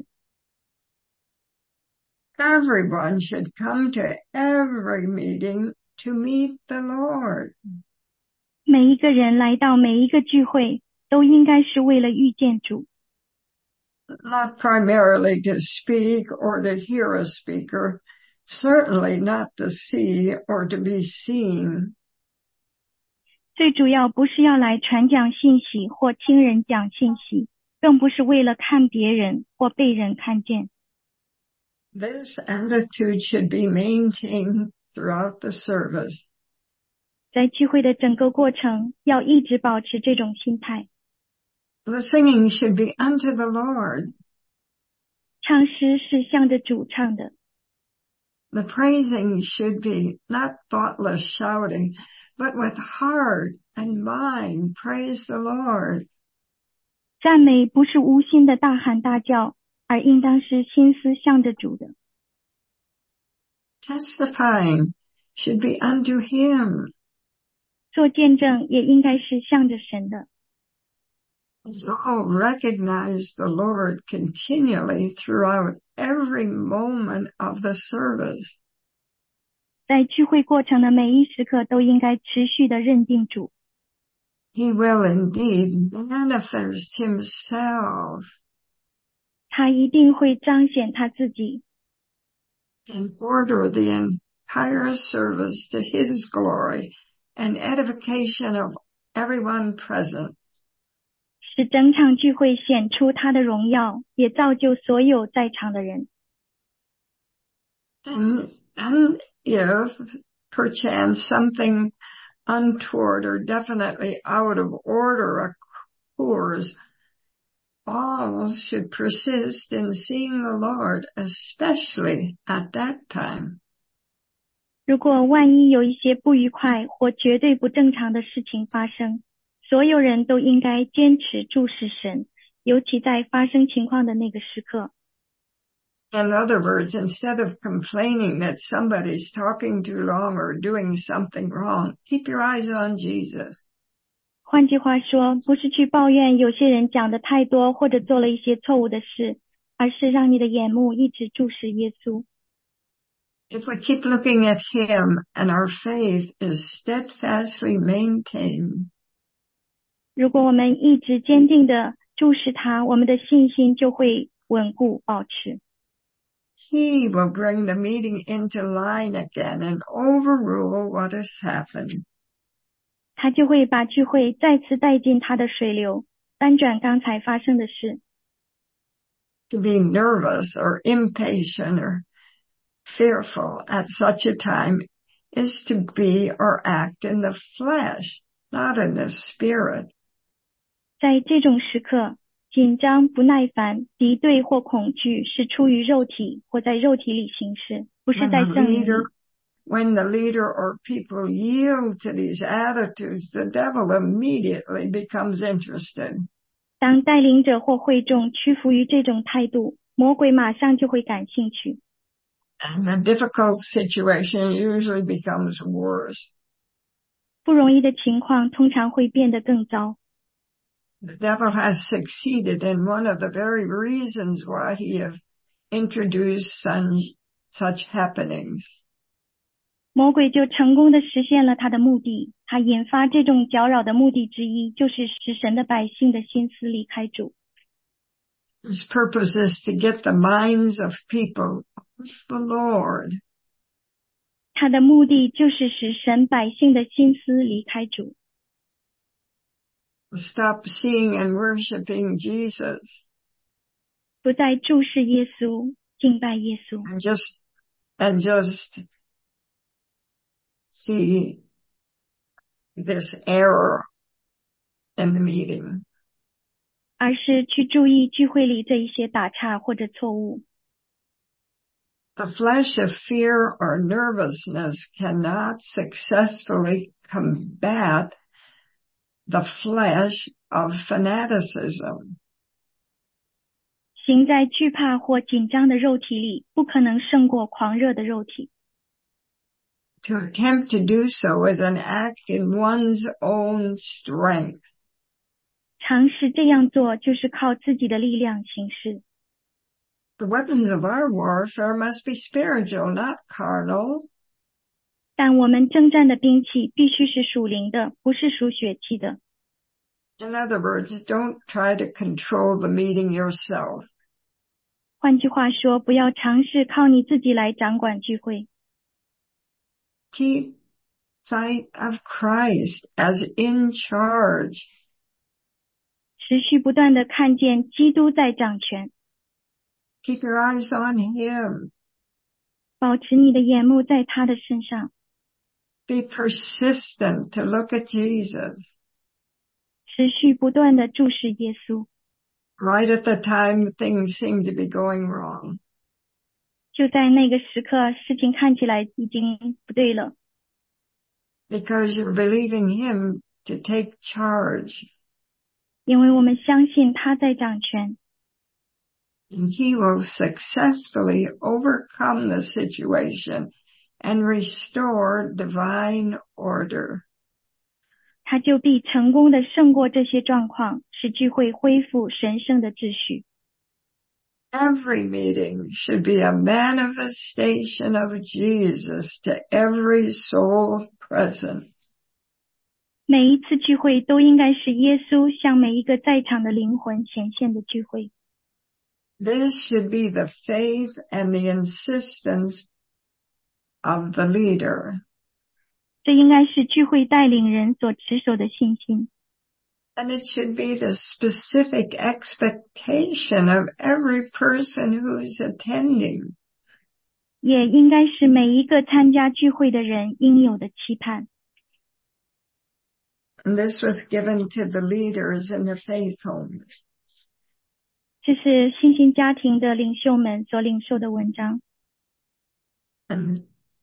Everyone should come to every meeting to meet the Lord. 每一个人来到每一个聚会，都应该是为了遇见主。 Not primarily to speak or to hear a speaker, certainly not to see or to be seen. 最主要不是要来传讲信息或听人讲信息，更不是为了看别人或被人看见。 This attitude should be maintained throughout the service. 在聚会的整个过程，要一直保持这种心态。 The singing should be unto the Lord. 唱诗是向着主唱的。 The praising should be not thoughtless shouting, but with heart and mind praise the Lord. 赞美不是无心的大喊大叫，而应当是心思向着主的。 Testifying should be unto Him. 做见证也应该是向着神的。 As all recognize the Lord continually throughout every moment of the service. 在聚会过程的每一时刻都应该持续的认定主。 He will indeed manifest Himself. 他一定会彰显他自己。 And order the entire service to His glory and edification of everyone present. 使整场聚会显出他的荣耀，也造就所有在场的人。 And if perchance something untoward or definitely out of order occurs, all should persist in seeing the Lord, especially at that time. 如果万一有一些不愉快或绝对不正常的事情发生，所有人都应该坚持注视神，尤其在发生情况的那个时刻。 In other words, instead of complaining that somebody's talking too long or doing something wrong, keep your eyes on Jesus. 换句话说，不是去抱怨有些人讲的太多或者做了一些错误的事，而是让你的眼目一直注视耶稣。 If we keep looking at Him and our faith is steadfastly maintained, 如果我们一直坚定地注视他，我们的信心就会稳固保持。 He will bring the meeting into line again and overrule what has happened. 他就会把聚会再次带进他的水流，翻转刚才发生的事。 To be nervous or impatient or fearful at such a time is to be or act in the flesh, not in the spirit. 在这种时刻，紧张、不耐烦、敌对或恐惧是出于肉体或在肉体里行事，不是在圣灵里。 When the leader or people yield to these attitudes, the devil immediately becomes interested. 当带领者或会众屈服于这种态度，魔鬼马上就会感兴趣。 And the difficult situation usually becomes worse. 不容易的情况通常会变得更糟。 The devil has succeeded in one of the very reasons why he has introduced such happenings. 魔鬼就成功地实现了他的目的，他引发这种搅扰的目的之一，就是使神的百姓的心思离开主。 His purpose is to get the minds of people off the Lord. 他的目的就是使神百姓的心思离开主。 Stop seeing and worshiping Jesus. 不再注视耶稣，敬拜耶稣。 And just see this error in the meeting. 而是去注意聚会里这一些打岔或者错误。 The flesh of fear or nervousness cannot successfully combat the flesh of fanaticism. 行在惧怕或紧张的肉体里，不可能胜过狂热的肉体。 To attempt to do so is an act in one's own strength. 尝试这样做，就是靠自己的力量行事。 The weapons of our warfare must be spiritual, not carnal. 但我们征战的兵器必须是属灵的，不是属血气的。 In other words, don't try to control the meeting yourself. 换句话说，不要尝试靠你自己来掌管聚会。 Keep sight of Christ as in charge. 持续不断地看见基督在掌权。 Keep your eyes on Him. 保持你的眼目在他的身上。 Be persistent to look at Jesus. 持续不断地注视耶稣。 Right at the time things seem to be going wrong. 就在那个时刻，事情看起来已经不对了。 Because you're believing Him to take charge. 因为我们相信他在掌权。 And He will successfully overcome the situation and restore divine order. 他就必成功地胜过这些状况，使聚会恢复神圣的秩序。 Every meeting should be a manifestation of Jesus to every soul present. 每一次聚会都应该是耶稣向每一个在场的灵魂显现的聚会。 This should be the faith and the insistence of the leader. 这应该是聚会带领人所持守的信心。 And it should be the specific expectation of every person who's attending. 也应该是每一个参加聚会的人应有的期盼。 And this was given to the leaders in the faith homes. 这是信心家庭的领袖们所领受的文章。 And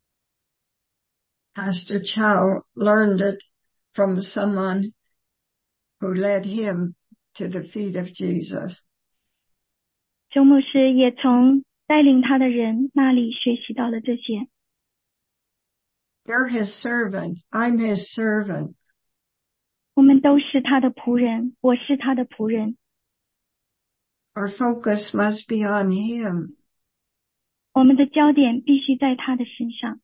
Pastor Chow learned it from someone who led him to the feet of Jesus. 周牧师也从带领他的人那里学习到了这些。 You're His servant. I'm His servant. 我们都是他的仆人，我是他的仆人。 Our focus must be on Him. 我们的焦点必须在他的身上。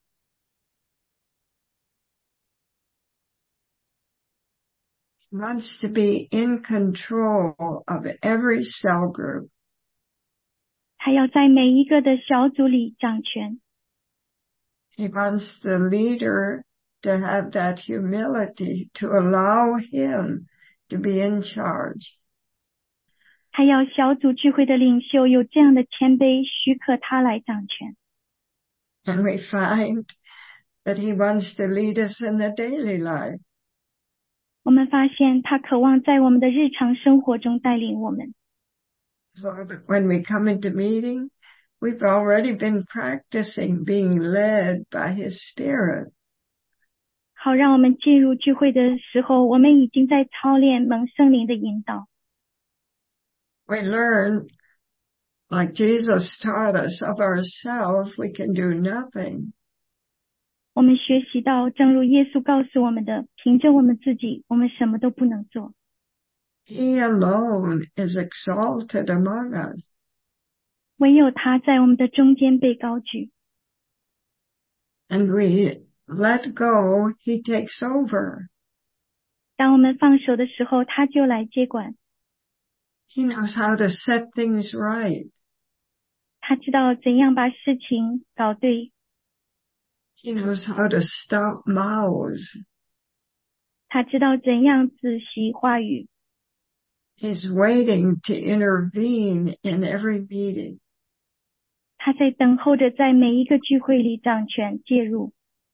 He wants to be in control of every cell group. 他要在每一个的小组里掌权。 He wants the leader to have that humility to allow Him to be in charge. 他要小组聚会的领袖有这样的谦卑，许可他来掌权。 And we find that He wants to lead us in the daily life. 我们发现他渴望在我们的日常生活中带领我们。 So that when we come into meeting, we've already been practicing being led by His Spirit. 好让我们进入聚会的时候，我们已经在操练蒙圣灵的引导。 We learn, like Jesus taught us, of ourselves we can do nothing. 我们学习到，正如耶稣告诉我们的，凭着我们自己，我们什么都不能做。 He alone is exalted among us. 唯有他在我们的中间被高举。 And we let go, He takes over. 当我们放手的时候，他就来接管。 He knows how to set things right. 他知道怎样把事情搞对。 He knows how to stop mouths. 他知道怎样仔细话语。 He's waiting to intervene in every meeting. 他在等候着在每一个聚会里掌权介入。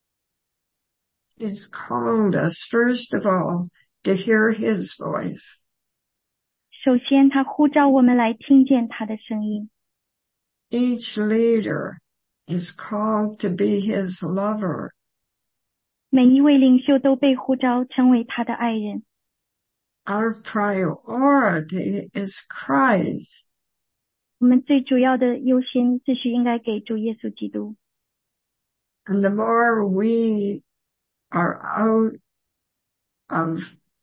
He's called us, first of all, to hear His voice. 首先，他呼召我们来听见他的声音。 Each leader is called to be His lover. 每一位领袖都被呼召成为他的爱人。 Our priority is Christ. 我们最主要的优先秩序应该给主耶稣基督。 And the more we are out of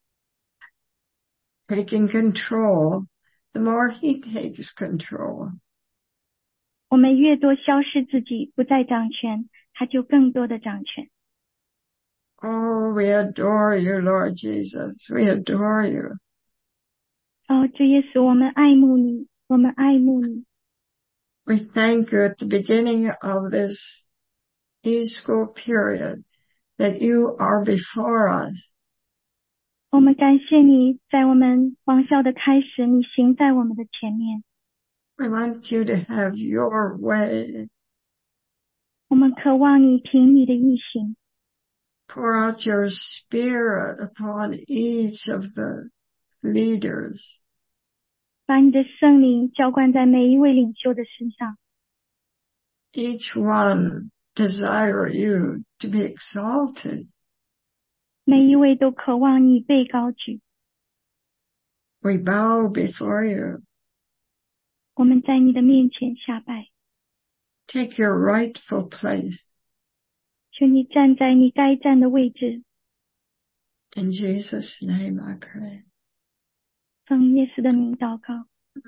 taking control, the more He takes control. 我们越多消失自己，不再掌权，他就更多的掌权。 Oh, we adore you, Lord Jesus. We adore you. 哦，主耶稣，我们爱慕你，我们爱慕你。 We thank you at the beginning of this e-school period that you are before us. 我们感谢你，在我们王校的开始，你行在我们的前面。 We want you to have your way. 我们渴望你凭你的意行。 Pour out your Spirit upon each of the leaders. 把你的圣灵浇灌在每一位领袖的身上。 Each one desire you to be exalted. 每一位都渴望你被高举。 We bow before you. 我们在你的面前下拜。 Take your rightful place. 求你站在你该站的位置。 In Jesus' name I pray. 奉耶稣的名祷告。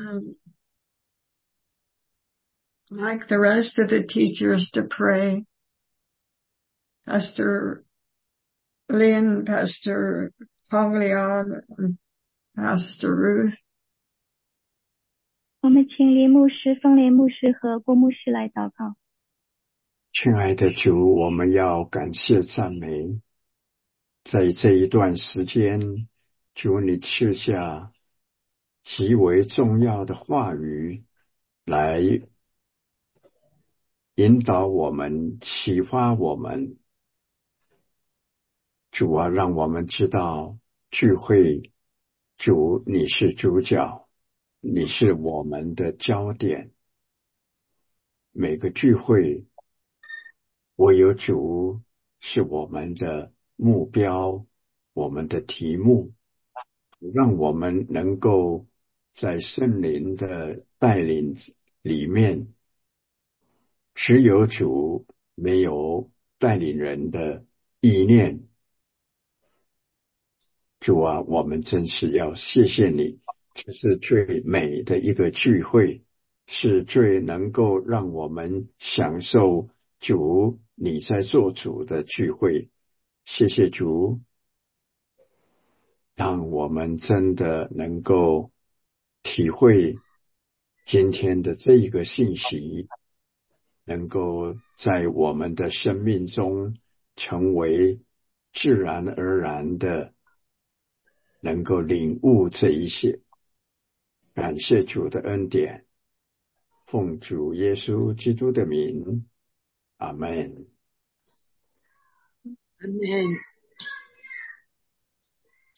Like the rest of the teachers to pray, Pastor Lynn, Pastor Paul Leon, and Pastor Ruth. 我们请林牧师、丰莲牧师和郭牧师来祷告。 亲爱的主，我们要感谢赞美，在这一段时间，主你赐下极为重要的话语来引导我们、启发我们。主啊，让我们知道聚会，主你是主角，你是我们的焦点。每个聚会唯有主是我们的目标，我们的题目，让我们能够在圣灵的带领里面，只有主，没有带领人的意念。主啊，我们真是要谢谢你，这是最美的一个聚会，是最能够让我们享受主你在做主的聚会。谢谢主，让我们真的能够体会今天的这一个信息，能够在我们的生命中成为自然而然的能够领悟这一些。感谢主的恩典，奉主耶稣基督的名，阿们。 Amen.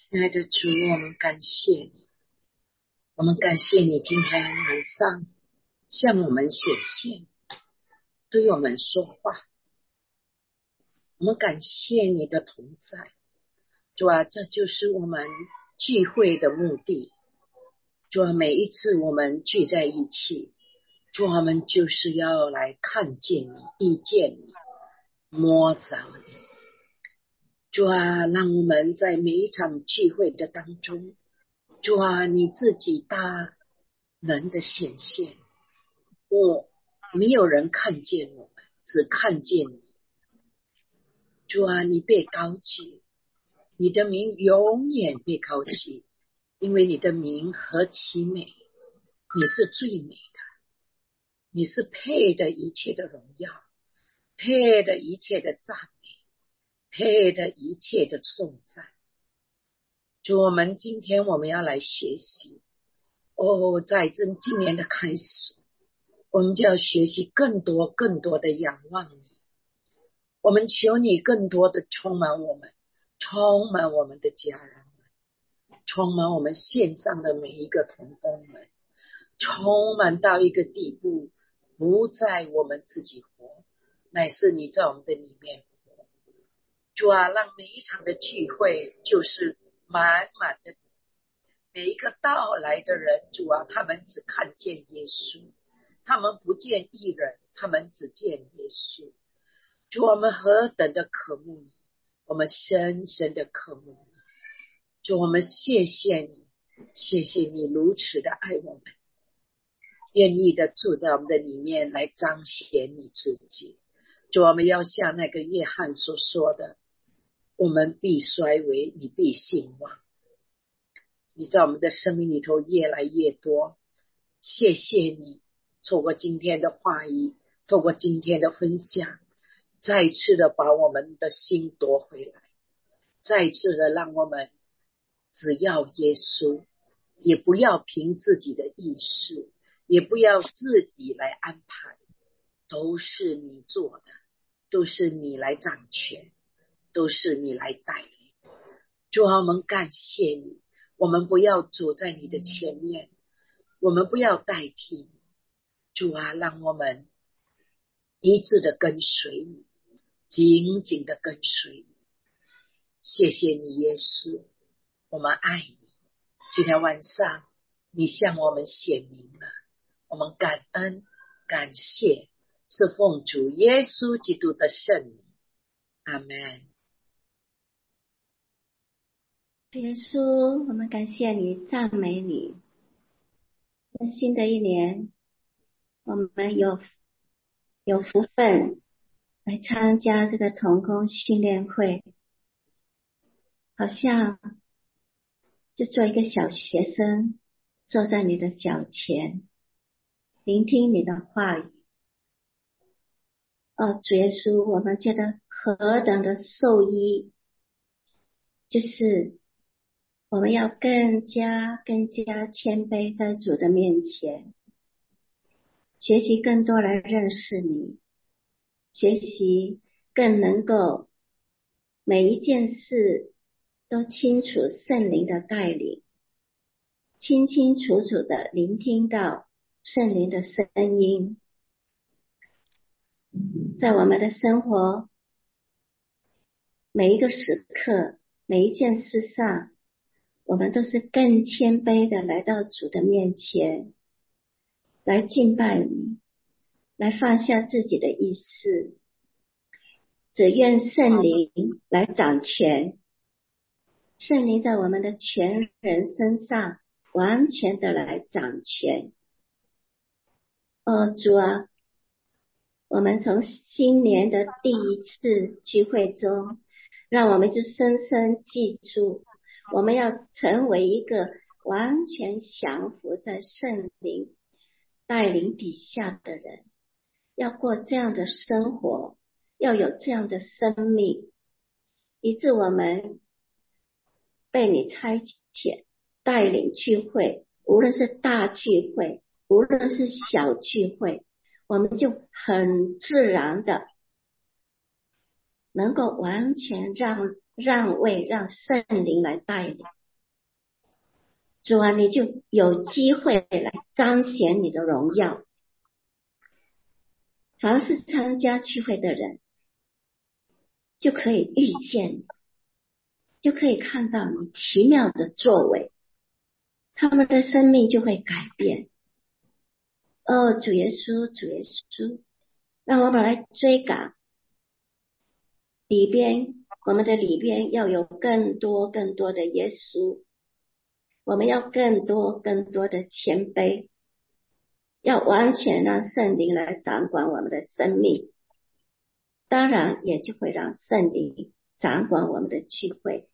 亲爱的主，我们感谢你，我们感谢你今天晚上向我们显现，对我们说话，我们感谢你的同在。主啊，这就是我们聚会的目的。主啊，每一次我们聚在一起，主啊，我们就是要来看见你，遇见你，摸着你。主啊，让我们在每一场聚会的当中，主啊，你自己大能的显现，没有人看见我们，只看见你。主啊，你被高举，你的名永远被高举，因为你的名何其美，你是最美的，你是配的一切的荣耀，配的一切的赞美，配的一切的颂赞。主，我们今天我们要来学习在今年的开始，我们就要学习更多的仰望你。我们求你更多的充满我们，充满我们的家人们，充满我们线上的每一个同工们，充满到一个地步，不在我们自己活，乃是你在我们的里面活。主啊，让每一场的聚会就是满满的，每一个到来的人，主啊，他们只看见耶稣，他们不见一人，他们只见耶稣。主，我们何等的渴慕你，我们深深的渴慕你。主，我们谢谢你，谢谢你如此的爱我们，愿意的住在我们的里面来彰显你自己。主，我们要像那个约翰所说的，我们必衰微，你必兴旺。你在我们的生命里头越来越多，谢谢你透过今天的话语，透过今天的分享，再次的把我们的心夺回来，再次的让我们只要耶稣，也不要凭自己的意识，也不要自己来安排，都是你做的，都是你来掌权，都是你来带领。主啊，我们感谢你，我们不要走在你的前面，我们不要代替你。主啊，让我们一致的跟随你，紧紧的跟随你。谢谢你耶稣，我们爱你。今天晚上你向我们显明了，我们感恩感谢，是奉主耶稣基督的圣名，阿们。 耶稣，我们感谢你，赞美你。在新的一年，我们有福分来参加这个同工训练会，好像就做一个小学生，坐在你的脚前，聆听你的话语。主耶稣，我们觉得何等的受益，就是我们要更加谦卑在主的面前，学习更多来认识你，学习更能够每一件事都清楚圣灵的带领，清清楚楚的聆听到圣灵的声音，在我们的生活每一个时刻每一件事上，我们都是更谦卑的来到主的面前，来敬拜你，来放下自己的意识，只愿圣灵来掌权，圣灵在我们的全人身上完全的来掌权。主啊，我们从新年的第一次聚会中，让我们就深深记住，我们要成为一个完全降服在圣灵带领底下的人，要过这样的生活，要有这样的生命，以致我们被你差遣带领聚会，无论是大聚会，无论是小聚会，我们就很自然的能够完全让位，让圣灵来带领， 主啊，你就有机会来彰显你的荣耀。凡是参加聚会的人，就可以遇见你，就可以看到你奇妙的作为，他们的生命就会改变。哦，主耶稣，主耶稣，让我们来追赶里边，我们的里边要有更多更多的耶稣，我们要更多更多的谦卑，要完全让圣灵来掌管我们的生命，当然也就会让圣灵掌管我们的聚会。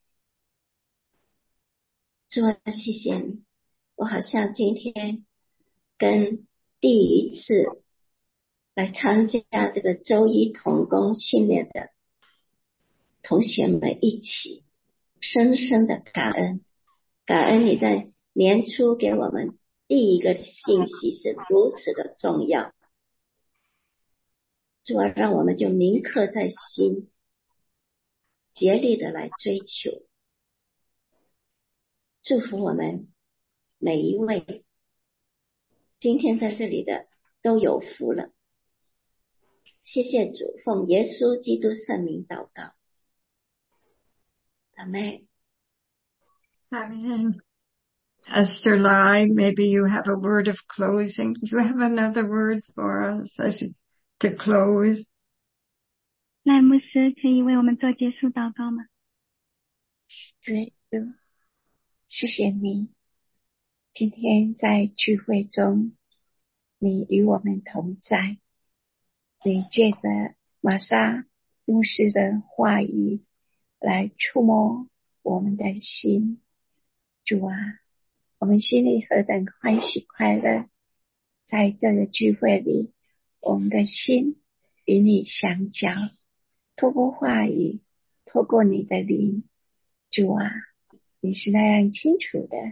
主啊，谢谢你，我好像今天跟第一次来参加这个周一同工训练的同学们一起深深的感恩，感恩你在年初给我们第一个信息是如此的重要。主啊，让我们就铭刻在心，竭力的来追求。祝福我们每一位今天在这里的都有福了。谢谢主，奉耶稣基督圣名祷告，阿们。 Amen. Pastor Lai, maybe you have a word of closing. Do you have another word for us to close? 赖牧师可以为我们做结束祷告吗？ 对，谢谢你，今天在聚会中，你与我们同在，你借着玛莎牧师的话语来触摸我们的心。主啊，我们心里何等欢喜快乐，在这个聚会里，我们的心与你相交，透过话语，透过你的灵，主啊，你是那样清楚的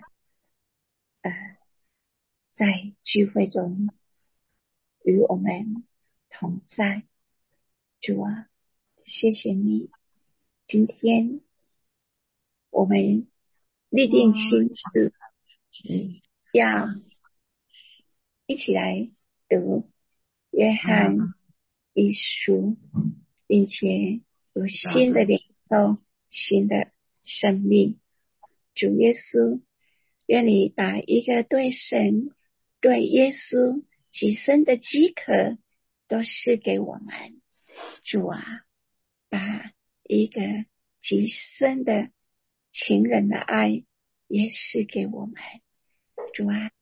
在聚会中与我们同在。主啊，谢谢你，今天我们立定心志，要一起来读约翰一书，并且有新的领受，新的生命。主耶稣，愿你把一个对神、对耶稣极深的饥渴都赐给我们。主啊，把一个极深的情人的爱也赐给我们。主啊，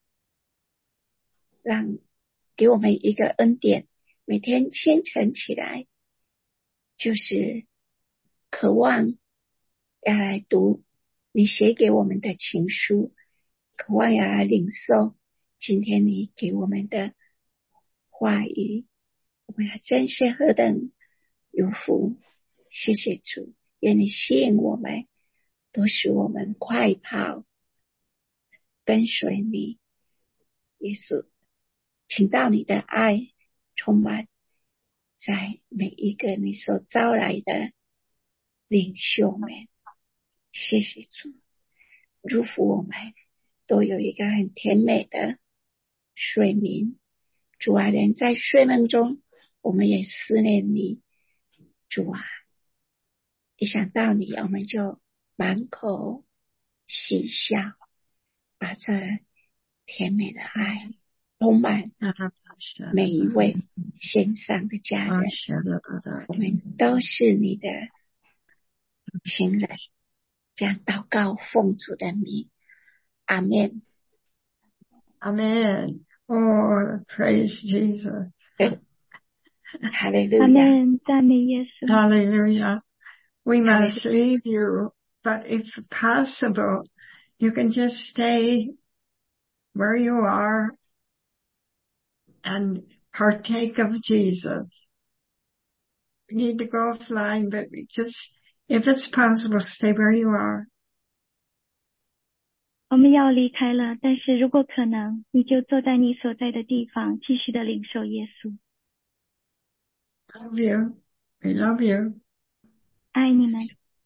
给我们一个恩典，每天清晨起来就是渴望要来读你写给我们的情书，渴望要来领受今天你给我们的话语，我们要真是何等有福。谢谢主，愿你吸引我们，都使我们快跑跟随你。耶稣，请到你的爱充满在每一个你所招来的领袖们。谢谢主，祝福我们都有一个很甜美的睡眠。主啊，人在睡梦中，我们也思念你。主啊，一想到你，我们就满口喜笑，把这甜美的爱充满每一位线上的家人。我们都是你的情人，这样祷告奉主的名，阿们。 Amen. Oh, praise Jesus. Hallelujah. 阿们，赞美耶稣。 Hallelujah. We must leave you, but if possible, you can just stay where you are and partake of Jesus. You need to go offline, but just, if it's possible, stay where you are. 我们要离开了，但是如果可能，你就坐在你所在的地方，继续的领受耶稣。 Love you. We love you. 爱你们。